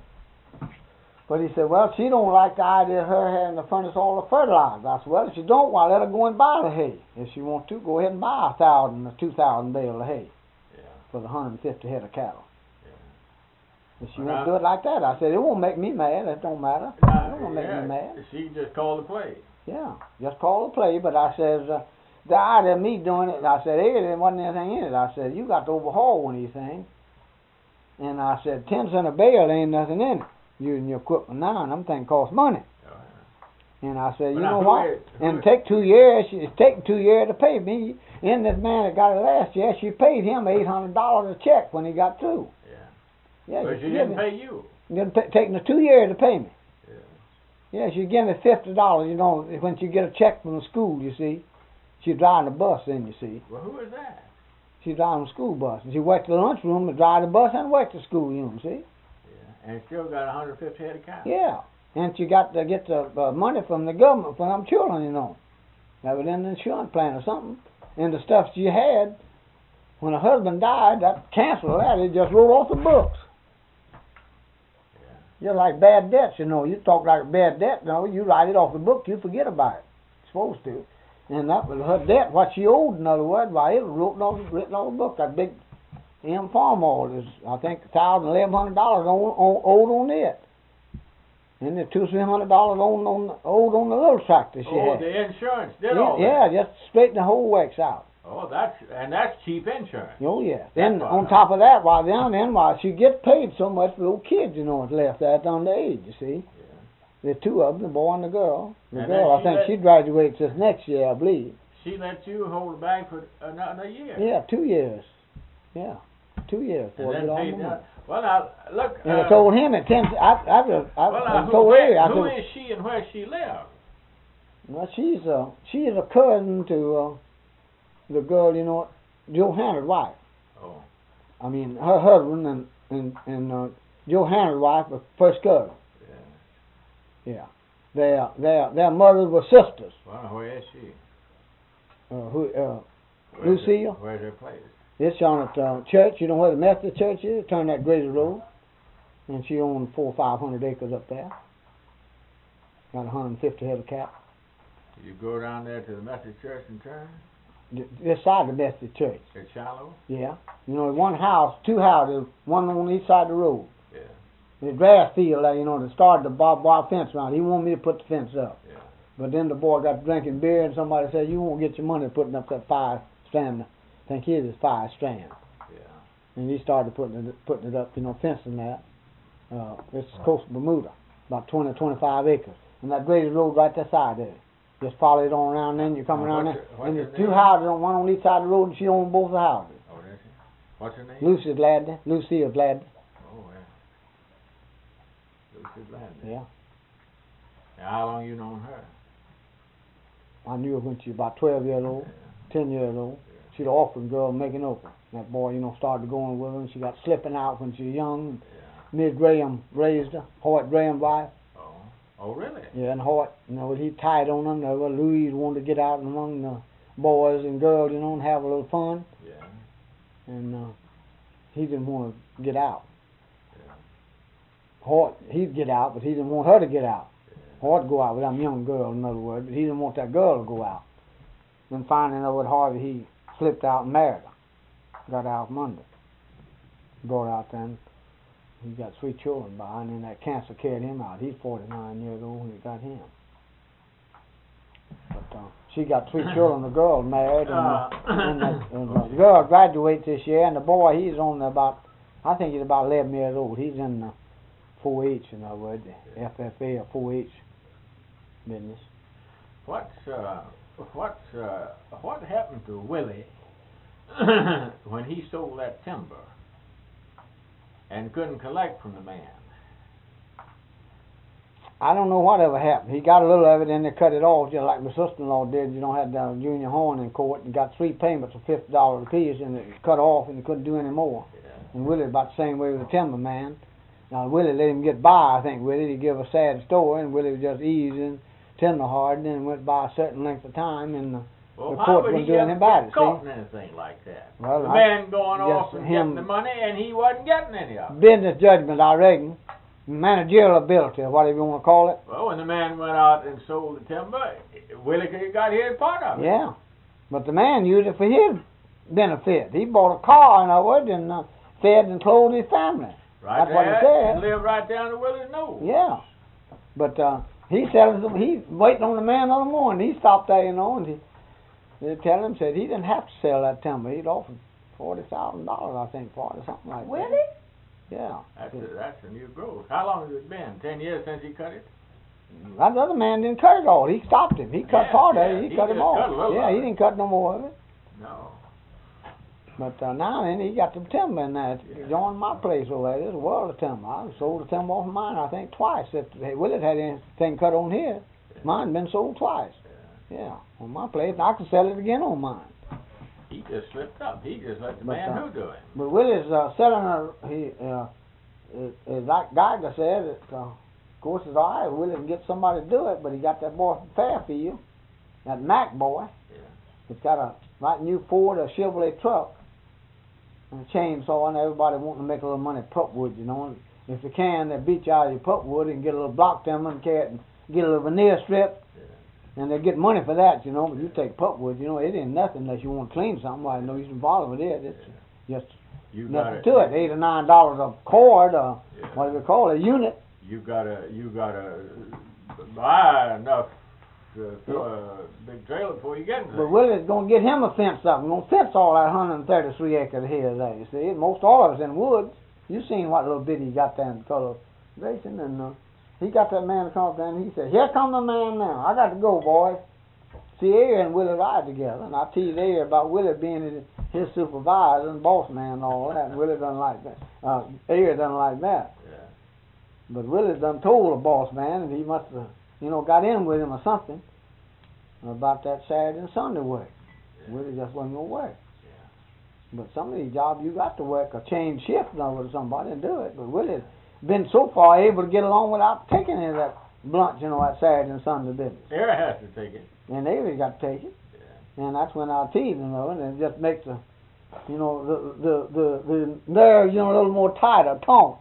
[SPEAKER 2] But he said, well, she don't like the idea of her having to furnish all the fertilizer. I said, well, if she don't, why let her go and buy the hay. If she wants to, go ahead and buy a thousand or two thousand bales of hay
[SPEAKER 4] Yeah.
[SPEAKER 2] for the hundred and fifty head of cattle.
[SPEAKER 4] Yeah.
[SPEAKER 2] If she
[SPEAKER 4] Well,
[SPEAKER 2] won't do it like that, I said, it won't make me mad. It don't matter. It
[SPEAKER 4] Now,
[SPEAKER 2] don't make
[SPEAKER 4] yeah,
[SPEAKER 2] me mad.
[SPEAKER 4] She just called the play.
[SPEAKER 2] Yeah, just call the play. But I says, uh, the idea of me doing it, I said, hey, there wasn't anything in it. I said, you got to overhaul one of these things. And I said, ten cent a bale ain't nothing in it. Using your equipment now, and them things cost money.
[SPEAKER 4] Oh, yeah.
[SPEAKER 2] And I said, you
[SPEAKER 4] Well, now,
[SPEAKER 2] know
[SPEAKER 4] who
[SPEAKER 2] what?
[SPEAKER 4] is- who
[SPEAKER 2] And
[SPEAKER 4] is-
[SPEAKER 2] take two years. It's taking two years to pay me. And this man that got it last year, she paid him eight hundred dollars a check when he got through.
[SPEAKER 4] Yeah.
[SPEAKER 2] Yeah,
[SPEAKER 4] But
[SPEAKER 2] she
[SPEAKER 4] she
[SPEAKER 2] give
[SPEAKER 4] didn't
[SPEAKER 2] me-
[SPEAKER 4] pay you.
[SPEAKER 2] Didn't pay, taking the two years to pay me.
[SPEAKER 4] Yeah.
[SPEAKER 2] Yeah, she give me fifty dollars. You know, when she get a check from the school, you see, she's driving the bus. Then you see,
[SPEAKER 4] Well, who is that?
[SPEAKER 2] she's driving the school bus, and she worked the lunchroom and drive the bus and work the school. You know, see.
[SPEAKER 4] Yeah. And still got one hundred fifty head of cattle.
[SPEAKER 2] Yeah, and she got to get the uh, money from the government for them children, you know. That was in the insurance plan or something. And the stuff she had, when her husband died, that canceled that. It just wrote off the books.
[SPEAKER 4] Yeah.
[SPEAKER 2] Just like bad debts, you know. You talk like bad debt, you know, you write it off the book, you forget about it. You're supposed to. And that was her debt, what she owed, in other words, why it was written off, written off the book. That big M farm oil is, I think, a thousand, eleven hundred dollars on, on, owed on it. And the two, three hundred dollars on, on owed on the little tractor she
[SPEAKER 4] Oh,
[SPEAKER 2] had.
[SPEAKER 4] the insurance did
[SPEAKER 2] yeah,
[SPEAKER 4] all that.
[SPEAKER 2] yeah, just straighten the whole wax out.
[SPEAKER 4] Oh, that's and that's cheap insurance.
[SPEAKER 2] Oh yeah. Then
[SPEAKER 4] That's
[SPEAKER 2] on
[SPEAKER 4] fine.
[SPEAKER 2] top of that, why then then why she gets paid so much for those kids, you know, that's left there at underage, you see.
[SPEAKER 4] Yeah.
[SPEAKER 2] There's two of them, the boy and the girl. The
[SPEAKER 4] And
[SPEAKER 2] girl,
[SPEAKER 4] then
[SPEAKER 2] I
[SPEAKER 4] she
[SPEAKER 2] think
[SPEAKER 4] let-
[SPEAKER 2] she graduates this next year, I believe.
[SPEAKER 4] She let you hold the bag for another year.
[SPEAKER 2] Yeah, two years. Yeah, two years
[SPEAKER 4] And
[SPEAKER 2] before I
[SPEAKER 4] then
[SPEAKER 2] get all
[SPEAKER 4] paid
[SPEAKER 2] the money.
[SPEAKER 4] that. Well, now look.
[SPEAKER 2] And
[SPEAKER 4] uh,
[SPEAKER 2] I told him at ten. I I just I,
[SPEAKER 4] well,
[SPEAKER 2] I
[SPEAKER 4] now, who,
[SPEAKER 2] told
[SPEAKER 4] where,
[SPEAKER 2] her. I
[SPEAKER 4] who
[SPEAKER 2] said,
[SPEAKER 4] is she and where she live?
[SPEAKER 2] well, she's a she is a cousin to uh, the girl, you know, Johanna's wife.
[SPEAKER 4] Oh.
[SPEAKER 2] I mean, her husband and and and uh, Johanna's wife was first cousin.
[SPEAKER 4] Yeah.
[SPEAKER 2] Yeah, their their their mothers were sisters.
[SPEAKER 4] Well, where is she?
[SPEAKER 2] Uh, who uh,
[SPEAKER 4] Where's
[SPEAKER 2] Lucille?
[SPEAKER 4] Her, where's her place?
[SPEAKER 2] It's on at uh, church. You know where the Methodist church is? Turn that Grazer Road, and she owned four or five hundred acres up there. Got a hundred and fifty head of cattle.
[SPEAKER 4] You go down there to the Methodist church and turn.
[SPEAKER 2] This side of the Methodist church.
[SPEAKER 4] It's shallow.
[SPEAKER 2] Yeah. You know, one house, two houses, one on each side of the road.
[SPEAKER 4] Yeah.
[SPEAKER 2] The grass field there, you know, they started the barbed wire fence around. He wanted me to put the fence up.
[SPEAKER 4] Yeah.
[SPEAKER 2] But then the boy got drinking beer, and somebody said, you won't get your money putting up that fire stand I think his is five strands.
[SPEAKER 4] Yeah.
[SPEAKER 2] And he started putting it, putting it up, you know, fencing that. Uh, it's coast of Bermuda, about twenty, twenty-five acres. And that graded road right that side there. Just follow it on around, then you come
[SPEAKER 4] Uh,
[SPEAKER 2] around
[SPEAKER 4] what's
[SPEAKER 2] there.
[SPEAKER 4] her- what's
[SPEAKER 2] And
[SPEAKER 4] her
[SPEAKER 2] there's two
[SPEAKER 4] name?
[SPEAKER 2] houses, on one on each side of the road, and she owns both the houses.
[SPEAKER 4] Oh, does she? What's her name?
[SPEAKER 2] Lucy Gladney, Lucille Gladney,
[SPEAKER 4] Oh, yeah. Lucy Gladney.
[SPEAKER 2] yeah.
[SPEAKER 4] Now, how long you known her?
[SPEAKER 2] I knew her when she was about twelve years old, ten years old. She's an orphan girl making open. That boy, you know, started going with her, and she got slipping out when she was young.
[SPEAKER 4] Yeah.
[SPEAKER 2] Miss Graham raised her, Hoyt Graham's wife.
[SPEAKER 4] Oh. Oh, really?
[SPEAKER 2] Yeah, and Hoyt, you know, he tied on them. Well, Louise wanted to get out among the boys and girls, you know, and have a little fun.
[SPEAKER 4] Yeah.
[SPEAKER 2] And uh, he didn't want to get out.
[SPEAKER 4] Yeah.
[SPEAKER 2] Hoyt, he'd get out, but he didn't want her to get out.
[SPEAKER 4] Yeah.
[SPEAKER 2] Hoyt go out with them young girls, in other words, but he didn't want that girl to go out. Then finally, you know, with Harvey, he slipped out and married her. Got out from under. Brought out then. He got three children by, and then that cancer carried him out. He's forty-nine years old when it got him. But uh, she got three children. The girl married, and, uh, and, the, and the girl graduates this year, and the boy, he's on about, I think he's about eleven years old. He's in the four H, in other words, the F F A or four H business.
[SPEAKER 4] What's uh, what's uh, what happened to Willie when he sold that timber and couldn't collect from the man?
[SPEAKER 2] I don't know whatever happened. He got a little of it and they cut it off, just like my sister-in-law did. You know, had the Junior Horn in court and got three payments of fifty dollars apiece, and it cut off and he couldn't do any more.
[SPEAKER 4] Yeah.
[SPEAKER 2] And Willie about the same way with the timber man. Now Willie let him get by. I think Willie, he give a sad story, and Willie was just easing, tender hearted, and went by a certain length of time, and the,
[SPEAKER 4] Well,
[SPEAKER 2] the
[SPEAKER 4] how
[SPEAKER 2] court
[SPEAKER 4] would
[SPEAKER 2] wasn't
[SPEAKER 4] he
[SPEAKER 2] doing
[SPEAKER 4] ever
[SPEAKER 2] anything about
[SPEAKER 4] get
[SPEAKER 2] it.
[SPEAKER 4] caught
[SPEAKER 2] See,
[SPEAKER 4] in anything like that?
[SPEAKER 2] Well,
[SPEAKER 4] the
[SPEAKER 2] I-
[SPEAKER 4] man going off
[SPEAKER 2] just
[SPEAKER 4] and
[SPEAKER 2] him-
[SPEAKER 4] getting the money, and he wasn't getting any of it.
[SPEAKER 2] business judgment, I reckon, managerial ability, or whatever you want to call it.
[SPEAKER 4] Well, when the man went out and sold the timber, Willie could- got his part of it.
[SPEAKER 2] Yeah, but the man used it for his benefit. He bought a car, in other words, and uh, fed and clothed his family.
[SPEAKER 4] Right
[SPEAKER 2] That's what he
[SPEAKER 4] there,
[SPEAKER 2] said.
[SPEAKER 4] and lived right down to Willie's nose.
[SPEAKER 2] Yeah, but uh, he selling some. He waiting on the man on the morning. He stopped there, you know, and he they tell him said he didn't have to sell that timber. He'd offered forty thousand dollars, I think, for it or something like
[SPEAKER 3] Really?
[SPEAKER 2] that. Yeah.
[SPEAKER 4] That's a, that's a new growth. How long has it been? Ten years since he cut it?
[SPEAKER 2] That other man didn't cut it all. He stopped him. He cut
[SPEAKER 4] Yeah,
[SPEAKER 2] part of
[SPEAKER 4] yeah,
[SPEAKER 2] it. He,
[SPEAKER 4] he
[SPEAKER 2] cut him
[SPEAKER 4] just
[SPEAKER 2] off.
[SPEAKER 4] cut a little
[SPEAKER 2] Yeah,
[SPEAKER 4] of
[SPEAKER 2] he
[SPEAKER 4] it.
[SPEAKER 2] didn't cut no more of it.
[SPEAKER 4] No.
[SPEAKER 2] But uh, now then, he got the timber in there.
[SPEAKER 4] Yeah.
[SPEAKER 2] Joined my place over there. There's a world of timber. I sold the timber off of mine, I think, twice. If Willis had anything cut on here, mine been sold twice.
[SPEAKER 4] Yeah.
[SPEAKER 2] Yeah, on my place. And I can sell it again on mine.
[SPEAKER 4] He just slipped up. He just let the
[SPEAKER 2] But,
[SPEAKER 4] man
[SPEAKER 2] uh,
[SPEAKER 4] who do it.
[SPEAKER 2] But Willis uh, selling a, he, uh, it, it, like Geiger said, it, uh, of course, it's all right. Willis can get somebody to do it, but he got that boy from Fairfield, that Mac boy.
[SPEAKER 4] Yeah.
[SPEAKER 2] It's got a right new Ford or Chevrolet truck and a chainsaw, and everybody wanting to make a little money at pulpwood, you know. And if you can, they beat you out of your pulpwood and get a little block timber and carry it and get a little veneer strip,
[SPEAKER 4] Yeah.
[SPEAKER 2] and they get money for that, you know. But you take pulpwood, you know, it ain't nothing unless you want to clean something. Like no use in bothering with it. It's just
[SPEAKER 4] You got
[SPEAKER 2] nothing to it. Eight or nine dollars a cord, or
[SPEAKER 4] Yeah.
[SPEAKER 2] what do they call it, a unit.
[SPEAKER 4] You gotta, you gotta buy enough to fill a big trailer before you get into
[SPEAKER 2] But
[SPEAKER 4] it.
[SPEAKER 2] Willie's gonna get him a fence up. We're gonna fence all that one hundred thirty-three acres of his there. You see, most all of it's in woods. You seen what little bit he got there in color Grayson, and uh, he got that man to come up there, and he said, "Here come the man now. I got to go, boys." See, Ayer and Willie ride together, and I teased Ayer about Willie being his, his supervisor and boss man and all that. And Willie doesn't like that. Uh, Ayer doesn't like that.
[SPEAKER 4] Yeah.
[SPEAKER 2] But Willie done told the boss man, and he must have, you know, got in with him or something about that Saturday and Sunday work.
[SPEAKER 4] Yeah.
[SPEAKER 2] Willie just wasn't gonna work.
[SPEAKER 4] Yeah.
[SPEAKER 2] But some of these jobs you got to work or change shift over to somebody and do it. But Willie's been so far able to get along without taking any of that blunt, you know, that Saturday and Sunday business.
[SPEAKER 4] Sarah has to take it.
[SPEAKER 2] And they really got to take it.
[SPEAKER 4] Yeah.
[SPEAKER 2] And that's when I tease, you know, and it just makes the, you know, the the the, the nerves, you know, a little more tight or taut.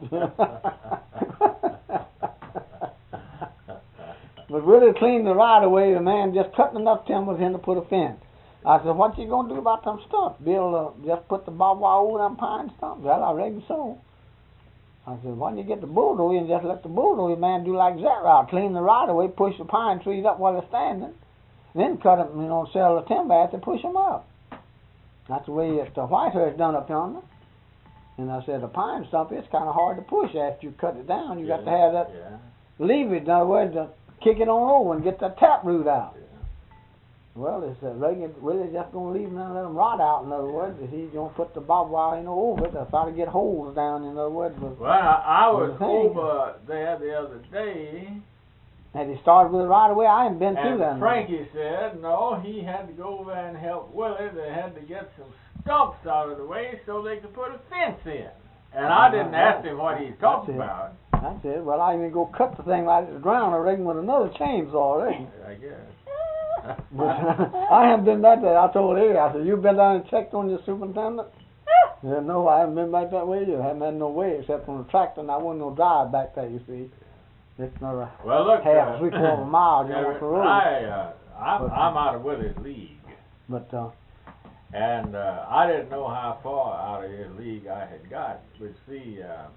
[SPEAKER 2] But Willie cleaned the right away. The man just cutting enough timber for him to put a fence. I said, "What you gonna do about them stumps? Bill, uh, just put the barbed wire over them pine stumps?" Well, I reckon so. I said, "Why don't you get the bulldozer and just let the bulldozer man do like that route? Clean the right away, push the pine trees up while they're standing, then cut them, you know, sell the timber after push them up." That's the way it, the whitehurst done up yonder. And I said, the pine stump, it's kind of hard to push after you cut it down. You
[SPEAKER 4] yeah.
[SPEAKER 2] got to have that
[SPEAKER 4] Yeah.
[SPEAKER 2] leverage, in other words, to kick it on over and get that tap root out.
[SPEAKER 4] Yeah.
[SPEAKER 2] Well, it's uh, Reagan, Willie's just going to leave them and let them rot out, in other words. He's going to put the barbed wire, you know, over it to try to get holes down, in other words. But
[SPEAKER 4] Well, I, I was
[SPEAKER 2] the thing-
[SPEAKER 4] over there the other day,
[SPEAKER 2] had he started with it right away, I ain't been through that.
[SPEAKER 4] and Frankie said, no, he had to go over and help Willie. They had to get some stumps out of the way so they could put a fence in. And I didn't ask him what he talked
[SPEAKER 2] That's it.
[SPEAKER 4] about.
[SPEAKER 2] I said, well, I even go cut the thing right at the ground, I reckon, with another chainsaw, I reckon.
[SPEAKER 4] I guess.
[SPEAKER 2] But I haven't been back there. I told Eddie, I said, you been down and checked on your superintendent? He said, no, I haven't been back that way either. I haven't had no way except on the tractor, and I wasn't no drive back there, you see. It's not a
[SPEAKER 4] Well, look,
[SPEAKER 2] half,
[SPEAKER 4] uh,
[SPEAKER 2] three quarter of a mile
[SPEAKER 4] yeah,
[SPEAKER 2] going off the road.
[SPEAKER 4] I, uh, I'm,
[SPEAKER 2] But-
[SPEAKER 4] I'm out of Willie's league.
[SPEAKER 2] But, uh,
[SPEAKER 4] And uh, I didn't know how far out of his league I had got. But see, uh,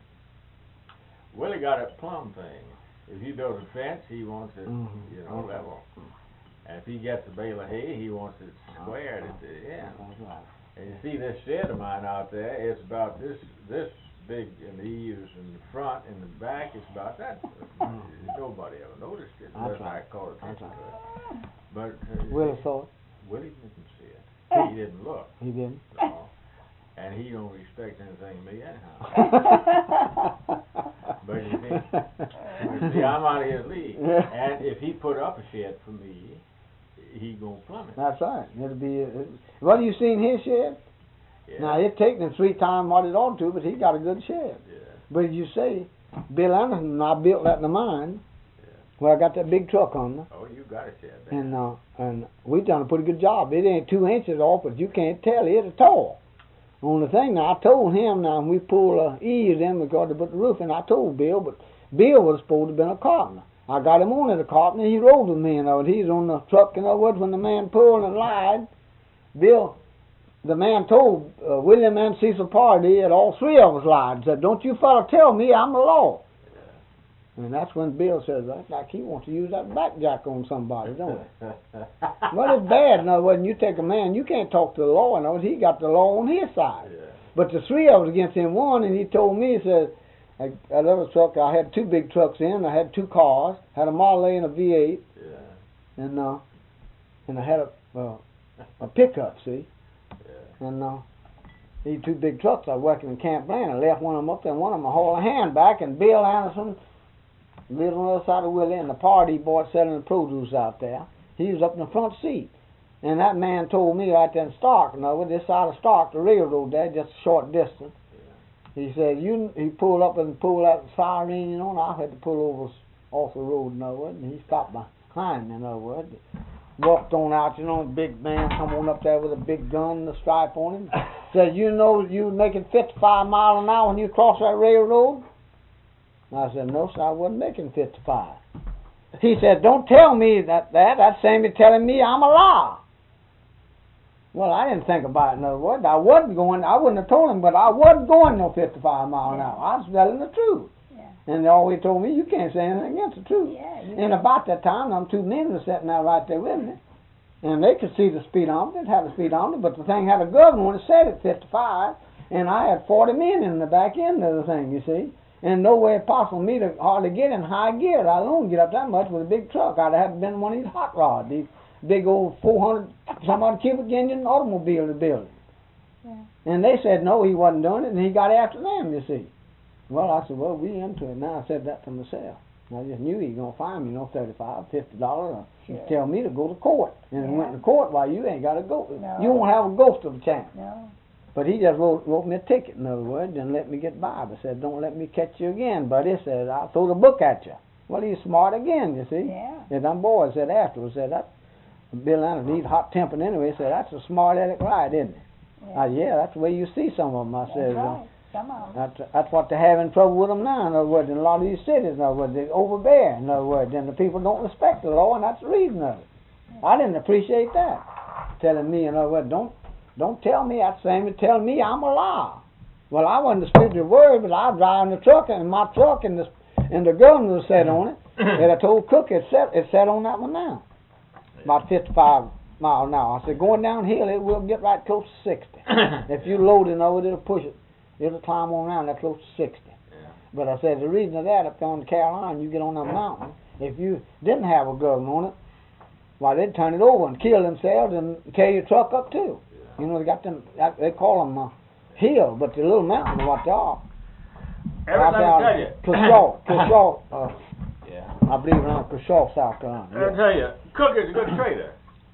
[SPEAKER 4] Willie got a plumb thing. If you build a fence, he wants it,
[SPEAKER 2] Mhm.
[SPEAKER 4] you know, level. And if he gets a bale of hay, he wants it squared at the end.
[SPEAKER 2] that's right.
[SPEAKER 4] And you see this shed of mine out there, it's about this this big in the eaves in the front, and the back is about that.
[SPEAKER 2] Mhm.
[SPEAKER 4] Nobody ever noticed it
[SPEAKER 2] That's
[SPEAKER 4] unless
[SPEAKER 2] right.
[SPEAKER 4] I called
[SPEAKER 2] That's
[SPEAKER 4] attention to it. But uh,
[SPEAKER 2] Willie saw it.
[SPEAKER 4] Willie didn't see it. He didn't look.
[SPEAKER 2] He didn't.
[SPEAKER 4] No. And he don't respect anything of me anyhow. But you see, you see, I'm out of his league.
[SPEAKER 2] Yeah.
[SPEAKER 4] And if he put up a shed for me, he gonna plumb it.
[SPEAKER 2] That's right. It'll be. It, well, you seen his shed?
[SPEAKER 4] Yeah.
[SPEAKER 2] Now it taken him three times what it ought to, but he got a good shed.
[SPEAKER 4] Yeah.
[SPEAKER 2] But you say, Bill Anderson and I built that in the mine.
[SPEAKER 4] Yeah.
[SPEAKER 2] Where I got that big truck on there,
[SPEAKER 4] Oh, you got a shed there.
[SPEAKER 2] and uh, and we done a pretty good job. It ain't two inches off, but you can't tell it's tall. On the thing, now I told him now when we pulled uh, eaves in because to put the roof in, I told Bill, but Bill was supposed to have been a carpenter. I got him on as a carpenter. He rode with me, you know, and he's on the truck. In other words, when the man pulled and lied, Bill, the man told uh, William and Cecil Pardee, and all three of us lied. Said, "Don't you fella tell me I'm the law." And that's when Bill says, "That's like he wants to use that backjack on somebody, don't he?" Well, it's bad. In other words, when you take a man, you can't talk to the law. In other words, he got the law on his side.
[SPEAKER 4] Yeah.
[SPEAKER 2] But the three of us against him won, and he told me, he said, I- that other truck, I had two big trucks in, I had two cars, had a Model A and a V eight,
[SPEAKER 4] Yeah.
[SPEAKER 2] and uh, and I had a uh, a pickup, see,
[SPEAKER 4] Yeah.
[SPEAKER 2] and uh, these two big trucks I was working in Camp Bland. I left one of them up there, and one of them I hauled a hand back, and Bill Anderson lived on the other side of Willie, and the party boy selling the produce out there. He was up in the front seat. And that man told me right there in Stark, you know, this side of Stark, the railroad there, just a short distance. He said, you, he pulled up and pulled that siren, you know, and I had to pull over s- off the road, in other words, and he stopped behind me, in other words. Walked on out, you know, big man come on up there with a big gun and a stripe on him. Said, you know you was making fifty-five miles an hour when you crossed that railroad? And I said, no, sir, I wasn't making fifty-five. He said, don't tell me that, that. That's same as telling me I'm a liar. Well, I didn't think about it, in other words. I wasn't going, I wouldn't have told him, but I wasn't going no fifty-five mile an hour. I was telling the truth.
[SPEAKER 3] Yeah.
[SPEAKER 2] And they always told me, you can't say anything against the truth.
[SPEAKER 3] Yeah. You
[SPEAKER 2] And about that time, them two men were sitting there right there with me. And they could see the speedometer, it had a speedometer, but the thing had a gun when it said it fifty-five, and I had forty men in the back end of the thing, you see. And no way possible me to hardly get in high gear. I don't get up that much with a big truck. I'd have been one of these hot rods, these big old four hundred some odd cubic engine automobile to build it.
[SPEAKER 3] Yeah.
[SPEAKER 2] And they said no, he wasn't doing it, and he got after them, you see. Well, I said, well, we into it now. I said that to myself. I just knew he was going to find me, you know, thirty-five, fifty dollars.
[SPEAKER 3] Sure.
[SPEAKER 2] Tell me to go to court. And
[SPEAKER 3] Yeah.
[SPEAKER 2] he went to court, why, you ain't got to go.
[SPEAKER 3] No.
[SPEAKER 2] You won't have a ghost of a chance.
[SPEAKER 3] No.
[SPEAKER 2] But he just wrote, wrote me a ticket, in other words, and let me get by. But said, don't let me catch you again. But he said, I'll throw the book at you. Well, he's smart again, you see.
[SPEAKER 3] Yeah.
[SPEAKER 2] And them boys said afterwards, said, that Bill Anderson, he's hot-tempered anyway, said, that's a smart-aleck ride, isn't it?
[SPEAKER 3] Yeah.
[SPEAKER 2] I said, yeah, that's the way you see some of them. I
[SPEAKER 3] That's
[SPEAKER 2] said, uh,
[SPEAKER 3] right. Some of them.
[SPEAKER 2] that's, that's what they're having trouble with them now, in other words, in a lot of these cities, in other words, they overbear, in other words, and the people don't respect the law, and that's the reason of it. I didn't appreciate that. Telling me, in other words, don't, don't tell me that same as telling me I'm a liar. Well, I wasn't the spirit of the word, but I was driving the truck, and my truck, and the, and the gun was set on it, and I told Cook it set, it set on that one now. About fifty-five mile an hour. I said, going downhill, it will get right close to sixty. If you load it over, it'll push it. It'll climb on around that close to sixty.
[SPEAKER 4] Yeah.
[SPEAKER 2] But I said, the reason of that, up there on the Carolina, you get on that mountain, if you didn't have a gun on it, why, they'd turn it over and kill themselves and carry your truck up, too.
[SPEAKER 4] Yeah.
[SPEAKER 2] You know, they got them, they call them uh, hill, but the little mountains are what they are.
[SPEAKER 4] Every time I tell you.
[SPEAKER 2] Kershaw, Kershaw, uh,
[SPEAKER 4] Yeah.
[SPEAKER 2] I believe around Kershaw, South Carolina.
[SPEAKER 4] I'll tell you, Cook is a good trader.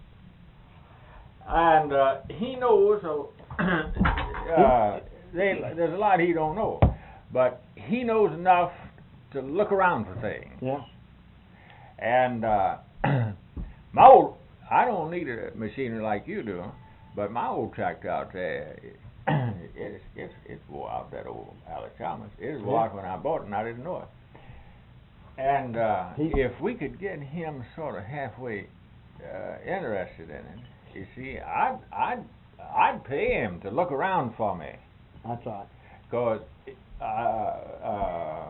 [SPEAKER 4] And uh, he knows, uh, uh, they, there's a lot he don't know, but he knows enough to look around for things.
[SPEAKER 2] Yeah.
[SPEAKER 4] And uh, my old, I don't need a machinery like you do, but my old tractor out there, it's it's it's wore out, that old Alex Chalmers. It was wore out when I bought it and I didn't know it. And uh,
[SPEAKER 2] He-
[SPEAKER 4] if we could get him sort of halfway uh, interested in it, you see, I'd I'd I'd pay him to look around for me,
[SPEAKER 2] That's right.
[SPEAKER 4] cause uh, uh,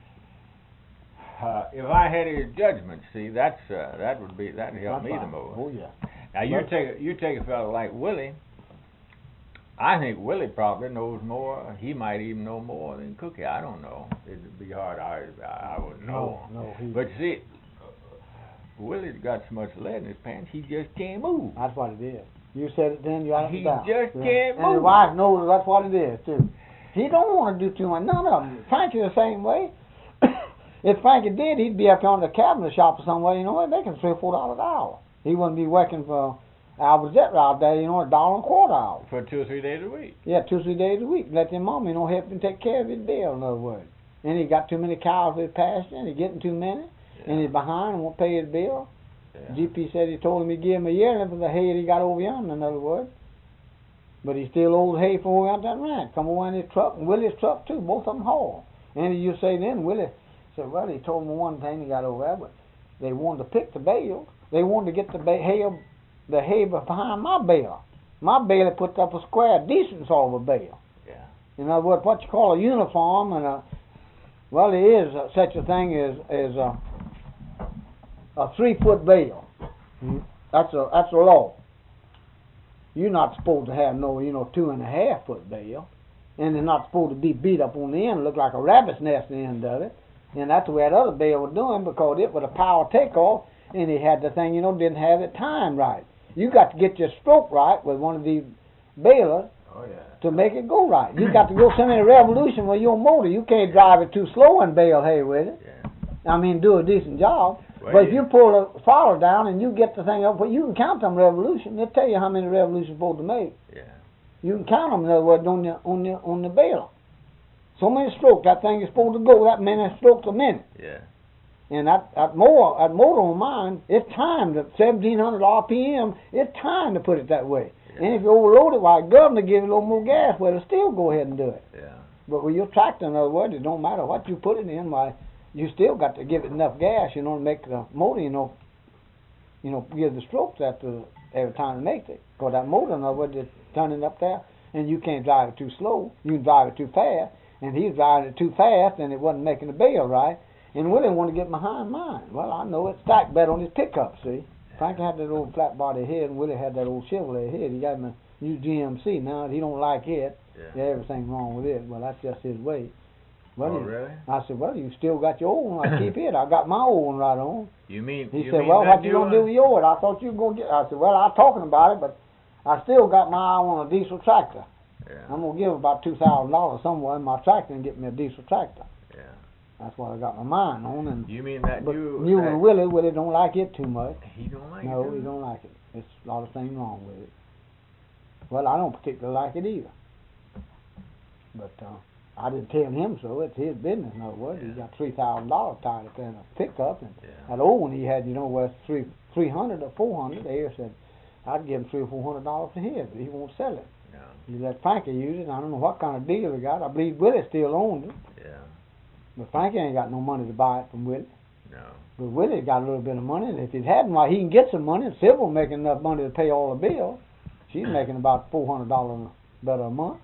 [SPEAKER 4] uh, if I had his judgment, see, that's uh, that would be that'd help
[SPEAKER 2] That's
[SPEAKER 4] me
[SPEAKER 2] right.
[SPEAKER 4] the most.
[SPEAKER 2] Oh, yeah.
[SPEAKER 4] Now you
[SPEAKER 2] But-
[SPEAKER 4] take a, you take a fellow like Willie. I think Willie probably knows more. He might even know more than Cookie. I don't know. It'd be hard. I I wouldn't know.
[SPEAKER 2] No, no, he,
[SPEAKER 4] But see, Willie's got so much lead in his pants, he just can't move.
[SPEAKER 2] that's what it is. You said it then, you got
[SPEAKER 4] He
[SPEAKER 2] it down.
[SPEAKER 4] just
[SPEAKER 2] Yeah.
[SPEAKER 4] can't
[SPEAKER 2] And his
[SPEAKER 4] move.
[SPEAKER 2] wife knows that's what it is, too. He don't want to do too much. None of them. Frankie the same way. If Frankie did, he'd be up on the cabinet shop or somewhere, you know, making three or four dollars an hour. He wouldn't be working for Albert Zetter out there, you know, a dollar and a quarter hour.
[SPEAKER 4] For two or three days a week.
[SPEAKER 2] Yeah, two, three days a week. Let your mom, you know, help him take care of his bill, in other words. And he got too many cows for his pasture, and he's getting too many, and he's behind and won't pay his bill.
[SPEAKER 4] Yeah.
[SPEAKER 2] G P said he told him he'd give him a yearling for the hay that he got over yonder, in other words. But he still owed hay from over yonder that ranch. Come over in his truck, and Willie's truck too, both of them haul. And you say then, Willie said, well, he told me one thing he got over there, but they wanted to pick the bales. They wanted to get the ba- hay, the hay behind my bale. My bale had put up a square, decent sort of a bale.
[SPEAKER 4] Yeah.
[SPEAKER 2] In other words, what you call a uniform, and a, well, there is uh, such a thing as, as a, a three-foot bale. That's a that's a law. You're not supposed to have no, you know, two and a half foot bale, and they're not supposed to be beat up on the end, look like a rabbit's nest at the end of it. And that's the way that other bale was doing, because it was a power takeoff, and he had the thing, you know, didn't have it timed right. You got to get your stroke right with one of these balers
[SPEAKER 4] Oh yeah.
[SPEAKER 2] to make it go right. You got to go so many revolution with your motor. You can't drive it too slow and bale hay with it.
[SPEAKER 4] Yeah.
[SPEAKER 2] I mean, do a decent job.
[SPEAKER 4] Well,
[SPEAKER 2] But if
[SPEAKER 4] yeah.
[SPEAKER 2] you pull the throttle down and you get the thing up, well, you can count them revolutions. They'll tell you how many revolutions you're supposed to make.
[SPEAKER 4] Yeah.
[SPEAKER 2] You can count them, in other words, on the on the on the baler. So many strokes that thing is supposed to go. That many strokes a minute.
[SPEAKER 4] Yeah.
[SPEAKER 2] And that that motor, that motor on mine, it's timed at seventeen hundred R P M. It's timed to put it that way.
[SPEAKER 4] Yeah.
[SPEAKER 2] And if you overload it, why, governor give you a little more gas, well, it'll still go ahead and do it.
[SPEAKER 4] Yeah.
[SPEAKER 2] But with your tractor, in other words, it don't matter what you put it in, why, you still got to give it enough gas, you know, to make the motor, you know, you know, give the strokes after every time it makes it. Because that motor, in other words, is turning up there, and you can't drive it too slow. You can drive it too fast, and he's driving it too fast, and it wasn't making the bale right. And Willie wanted to get behind mine. Well, I know it stacked better on his pickup, see. Frank had that old flat body head, and Willie had that old Chevrolet head. He got him a new G M C now. He don't like it.
[SPEAKER 4] Yeah.
[SPEAKER 2] There's everything wrong with it. Well, that's just his way. Well,
[SPEAKER 4] Oh
[SPEAKER 2] he-
[SPEAKER 4] really?
[SPEAKER 2] I said, well, you still got your old one. I keep it. I got my old one right on.
[SPEAKER 4] You mean?
[SPEAKER 2] He
[SPEAKER 4] you
[SPEAKER 2] said,
[SPEAKER 4] mean
[SPEAKER 2] well,
[SPEAKER 4] that
[SPEAKER 2] what you
[SPEAKER 4] new
[SPEAKER 2] gonna do
[SPEAKER 4] one?
[SPEAKER 2] with yours? I thought you were gonna get. I said, well, I'm talking about it, but I still got my eye on a diesel tractor.
[SPEAKER 4] Yeah.
[SPEAKER 2] I'm gonna give about two thousand dollars somewhere in my tractor and get me a diesel tractor.
[SPEAKER 4] Yeah.
[SPEAKER 2] That's what I got my mind on. And
[SPEAKER 4] You mean that
[SPEAKER 2] but
[SPEAKER 4] new?
[SPEAKER 2] you
[SPEAKER 4] that,
[SPEAKER 2] and Willie, Willie don't like it too much.
[SPEAKER 4] He don't like
[SPEAKER 2] No,
[SPEAKER 4] it.
[SPEAKER 2] he don't like it. It's a lot of things wrong with it. Well, I don't particularly like it either. But uh, I didn't tell him so. It's his business, in other words.
[SPEAKER 4] Yeah.
[SPEAKER 2] He got three thousand dollars tied up in a pickup, and
[SPEAKER 4] Yeah.
[SPEAKER 2] that old one he had, you know, was three three hundred or four hundred. There said I'd give him three or four hundred dollars for his, but he won't sell it.
[SPEAKER 4] No.
[SPEAKER 2] He let Frankie use it. I don't know what kind of deal he got. I believe Willie still owns it,
[SPEAKER 4] Yeah.
[SPEAKER 2] but Frankie ain't got no money to buy it from Willie.
[SPEAKER 4] No.
[SPEAKER 2] But Willie got a little bit of money, and if he hadn't, why, he can get some money. And Sybil making enough money to pay all the bills. She's making about four hundred dollars better a month,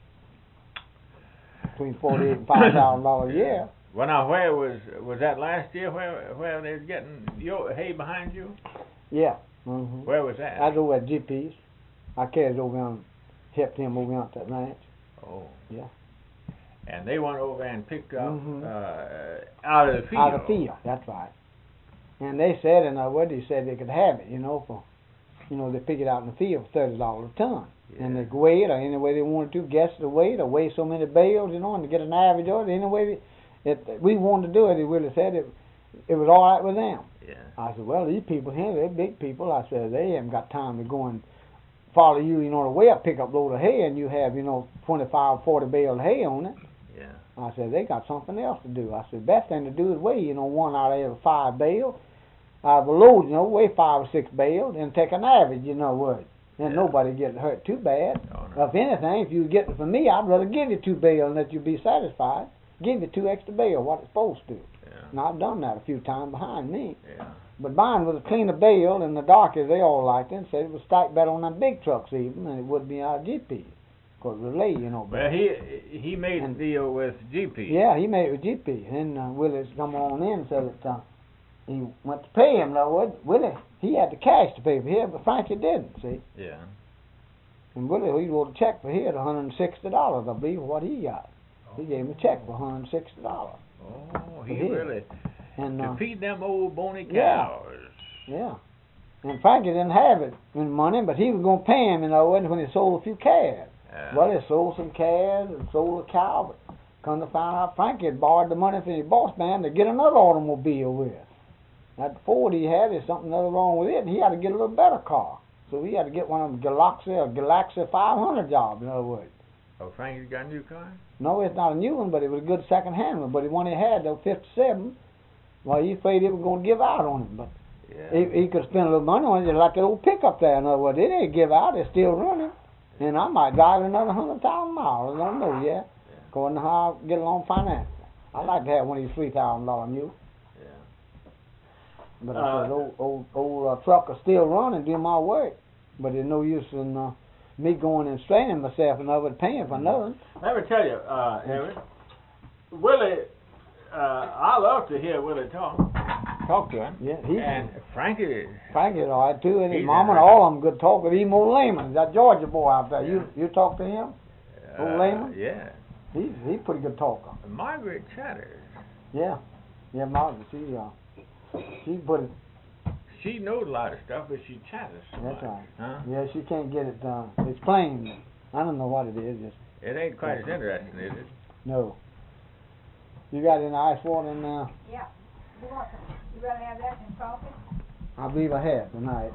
[SPEAKER 2] between forty-eight and five thousand dollars a year.
[SPEAKER 4] Well, now, where was was that last year? Where where they was getting your hay behind you?
[SPEAKER 2] Yeah, Mm-hmm.
[SPEAKER 4] Where was that?
[SPEAKER 2] I was over at G P's. I carried over and helped him over on that ranch.
[SPEAKER 4] Oh.
[SPEAKER 2] Yeah.
[SPEAKER 4] And they went over and picked up
[SPEAKER 2] Mhm.
[SPEAKER 4] uh, out of the field.
[SPEAKER 2] Out of the field, that's right. And they said, and uh, what they said they could have it, you know, for, you know, they pick it out in the field for thirty dollars a ton.
[SPEAKER 4] Yeah.
[SPEAKER 2] And they could weigh it or any way they wanted to, guess the weight, or weigh so many bales, you know, and to get an average of it, any way they, it, we wanted to do it, he really said it, it was all right with them.
[SPEAKER 4] Yeah.
[SPEAKER 2] I said, well, these people here, they're big people. I said, they haven't got time to go and follow you, you know, to weigh a pickup load of hay, and you have, you know, twenty-five, forty bales of hay on it.
[SPEAKER 4] Yeah.
[SPEAKER 2] I said, they got something else to do. I said, best thing to do is weigh, you know, one out of every five bales. Out of a load, you know, weigh five or six bales, and take an average, you know what. And
[SPEAKER 4] Yeah.
[SPEAKER 2] nobody gets hurt too bad.
[SPEAKER 4] Oh, no.
[SPEAKER 2] If anything, if you was getting it from me, I'd rather give you two bales and let you be satisfied. Give you two extra bales, what it's supposed to.
[SPEAKER 4] Yeah.
[SPEAKER 2] And I've done that a few times behind me.
[SPEAKER 4] Yeah.
[SPEAKER 2] But mine was a cleaner bale, and the darkers, they all liked it, and said it was stacked better on them big trucks even, and it wouldn't be out of G P. Because it was lay, you know.
[SPEAKER 4] Well, he he made
[SPEAKER 2] And-
[SPEAKER 4] a deal with G P.
[SPEAKER 2] Yeah, he made it with G P. And uh, Willis come on in and said that uh, he went to pay him, though. What- Willie, he had the cash to pay for here, but Frankie didn't, see.
[SPEAKER 4] Yeah.
[SPEAKER 2] And Willie, he wrote a check for here, one hundred sixty dollars, I believe, what he got. He gave him a check for one hundred sixty dollars.
[SPEAKER 4] Oh, he
[SPEAKER 2] For his.
[SPEAKER 4] really
[SPEAKER 2] And,
[SPEAKER 4] to
[SPEAKER 2] uh,
[SPEAKER 4] feed them old bony
[SPEAKER 2] Yeah.
[SPEAKER 4] cows.
[SPEAKER 2] yeah. And Frankie didn't have it in money, but he was going to pay him, you know, when he sold a few calves.
[SPEAKER 4] Yeah.
[SPEAKER 2] Well, he sold some calves and sold a cow, but come to find out Frankie had borrowed the money from his boss man to get another automobile with. That Ford he had, there's something other wrong with it, and he had to get a little better car. So he had to get one of them Galaxy or Galaxy five hundred jobs, in other words.
[SPEAKER 4] Oh, Frankie's got a new car?
[SPEAKER 2] No, it's not a new one, but it was a good second-hand one. But the one he had, the fifty-seven, well, he afraid it was going to give out on him. But
[SPEAKER 4] Yeah.
[SPEAKER 2] he, he could spend a little money on it, just like that old pickup there. In other words, it ain't give out, it's still running. And I might drive it another hundred thousand miles, I don't know yet, according to how I get along financially. I'd like to have one of these three thousand dollar new.
[SPEAKER 4] Yeah.
[SPEAKER 2] But
[SPEAKER 4] Uh,
[SPEAKER 2] I said, old, old, old uh, truck is still running, doing my work. But there's no use in uh, me going and straining myself and over paying for nothing.
[SPEAKER 4] Let me tell you, uh, Henry, Willie, uh, I love to hear Willie talk. Talk to him.
[SPEAKER 2] Yeah, he's
[SPEAKER 4] And Frankie,
[SPEAKER 2] Frankie's all right too, and his
[SPEAKER 4] He's
[SPEAKER 2] mama and
[SPEAKER 4] all right.
[SPEAKER 2] all of them good talkers. Even old Lehman, that Georgia boy out there. You you talk to him?
[SPEAKER 4] uh,
[SPEAKER 2] Old Lehman?
[SPEAKER 4] yeah,
[SPEAKER 2] He's he's pretty good talker.
[SPEAKER 4] Margaret Chatters,
[SPEAKER 2] Yeah, yeah, Margaret. She uh, she put it.
[SPEAKER 4] she knows a lot of stuff, but she chatters so
[SPEAKER 2] That's
[SPEAKER 4] much.
[SPEAKER 2] right.
[SPEAKER 4] Huh?
[SPEAKER 2] Yeah, she can't get it done. Explain. I don't know what it is. Just
[SPEAKER 4] It ain't quite as interesting, is it?
[SPEAKER 2] no. You got any ice water in there?
[SPEAKER 3] Yeah. You want, you rather have that than coffee?
[SPEAKER 2] I believe I have tonight.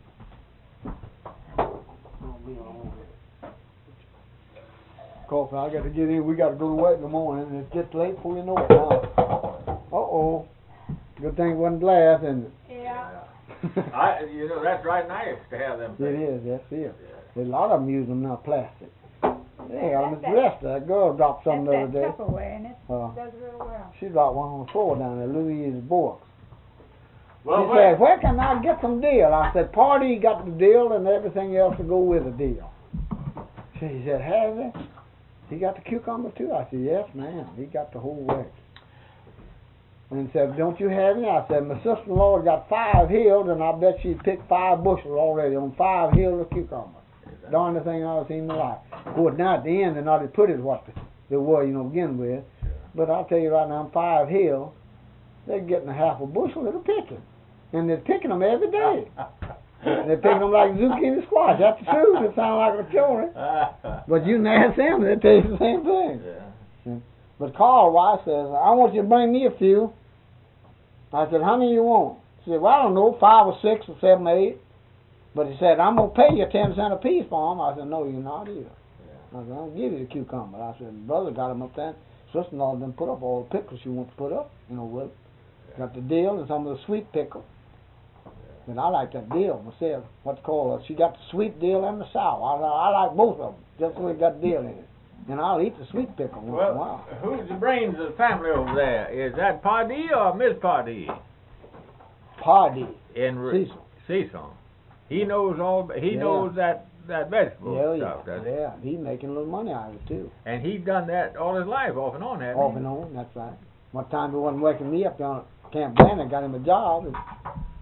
[SPEAKER 2] Coffee, I got to get in. We got to go to work in the morning, and it's just late before you know it now. Uh oh. Good thing it wasn't glass, and
[SPEAKER 3] Yeah.
[SPEAKER 4] I, you know, that's right nice to have them.
[SPEAKER 2] it is. That's it. There's a lot of them use them now, plastic. Hey, on the
[SPEAKER 3] That's
[SPEAKER 2] rest that girl dropped
[SPEAKER 3] That's
[SPEAKER 2] something the other
[SPEAKER 3] that
[SPEAKER 2] day.
[SPEAKER 3] Tupperware, and it
[SPEAKER 2] Uh,
[SPEAKER 3] does real well.
[SPEAKER 2] she dropped one on the floor down there, Louise Borks.
[SPEAKER 4] Well,
[SPEAKER 2] She
[SPEAKER 4] wait.
[SPEAKER 2] said, where can I get some deal? I said, Party got the deal and everything else to go with the deal. She said, has he? He got the cucumber too? I said, yes, ma'am. He got the whole works. And said, don't you have any? I said, my sister-in-law got five hills, and I bet she'd picked five bushels already on five hills of cucumbers. Darnest thing I ever seen in my life. Of course, now at the end, they're not as pretty as what they were, you know, to begin with. But I'll tell you right now, five hills, they're getting a half a bushel at a picking. And they're picking them every day. They're picking them like zucchini squash. That's the truth. It sounds like a children. But you can ask them, they'll tell you the same thing.
[SPEAKER 4] Yeah.
[SPEAKER 2] But Carl Weiss says, I want you to bring me a few. I said, how many you want? He said, well, I don't know, five or six or seven or eight. But he said, I'm going to pay you ten cents a piece for them. I said, no, you're not either. I said, I'll give you the cucumber. I said, brother got them up there. Sister-in-law didn't put up all the pickles she wants to put up. You know what? Got the dill and some of the sweet pickle. And I like that dill myself. What's called, uh, she got the sweet dill and the sour. I, I like both of them, just so it got dill in it. And I'll eat the sweet pickle once in a
[SPEAKER 4] Well,
[SPEAKER 2] while.
[SPEAKER 4] who's the brains of the family over there? Is that Pardee or Miss Pardee?
[SPEAKER 2] Pardee.
[SPEAKER 4] In Re-
[SPEAKER 2] Cecil.
[SPEAKER 4] Cecil. He knows all. He
[SPEAKER 2] Yeah.
[SPEAKER 4] knows that that vegetable
[SPEAKER 2] Yeah,
[SPEAKER 4] stuff,
[SPEAKER 2] yeah,
[SPEAKER 4] does he?
[SPEAKER 2] yeah. He's making a little money out of it too.
[SPEAKER 4] And he's done that all his life, off and on, hasn't
[SPEAKER 2] Off
[SPEAKER 4] he?
[SPEAKER 2] and on, that's right. One time he wasn't waking me up down at Camp Bannon, got him a job. And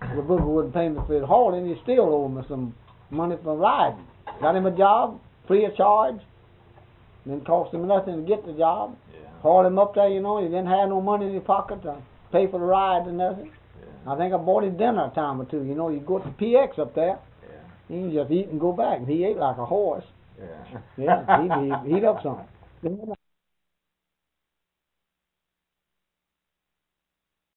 [SPEAKER 2] the booger wouldn't pay me for his hauling, he still owed me some money for riding. Got him a job, free of charge. Didn't cost him nothing to get the job.
[SPEAKER 4] Yeah.
[SPEAKER 2] Hauled him up there, you know, he didn't have no money in his pocket to pay for the ride and nothing.
[SPEAKER 4] Yeah.
[SPEAKER 2] I think I bought him dinner a time or two. You know, you go to P X up there,
[SPEAKER 4] Yeah.
[SPEAKER 2] he can just eat and go back. He ate like a horse.
[SPEAKER 4] Yeah.
[SPEAKER 2] Yeah, he, he, he'd up something.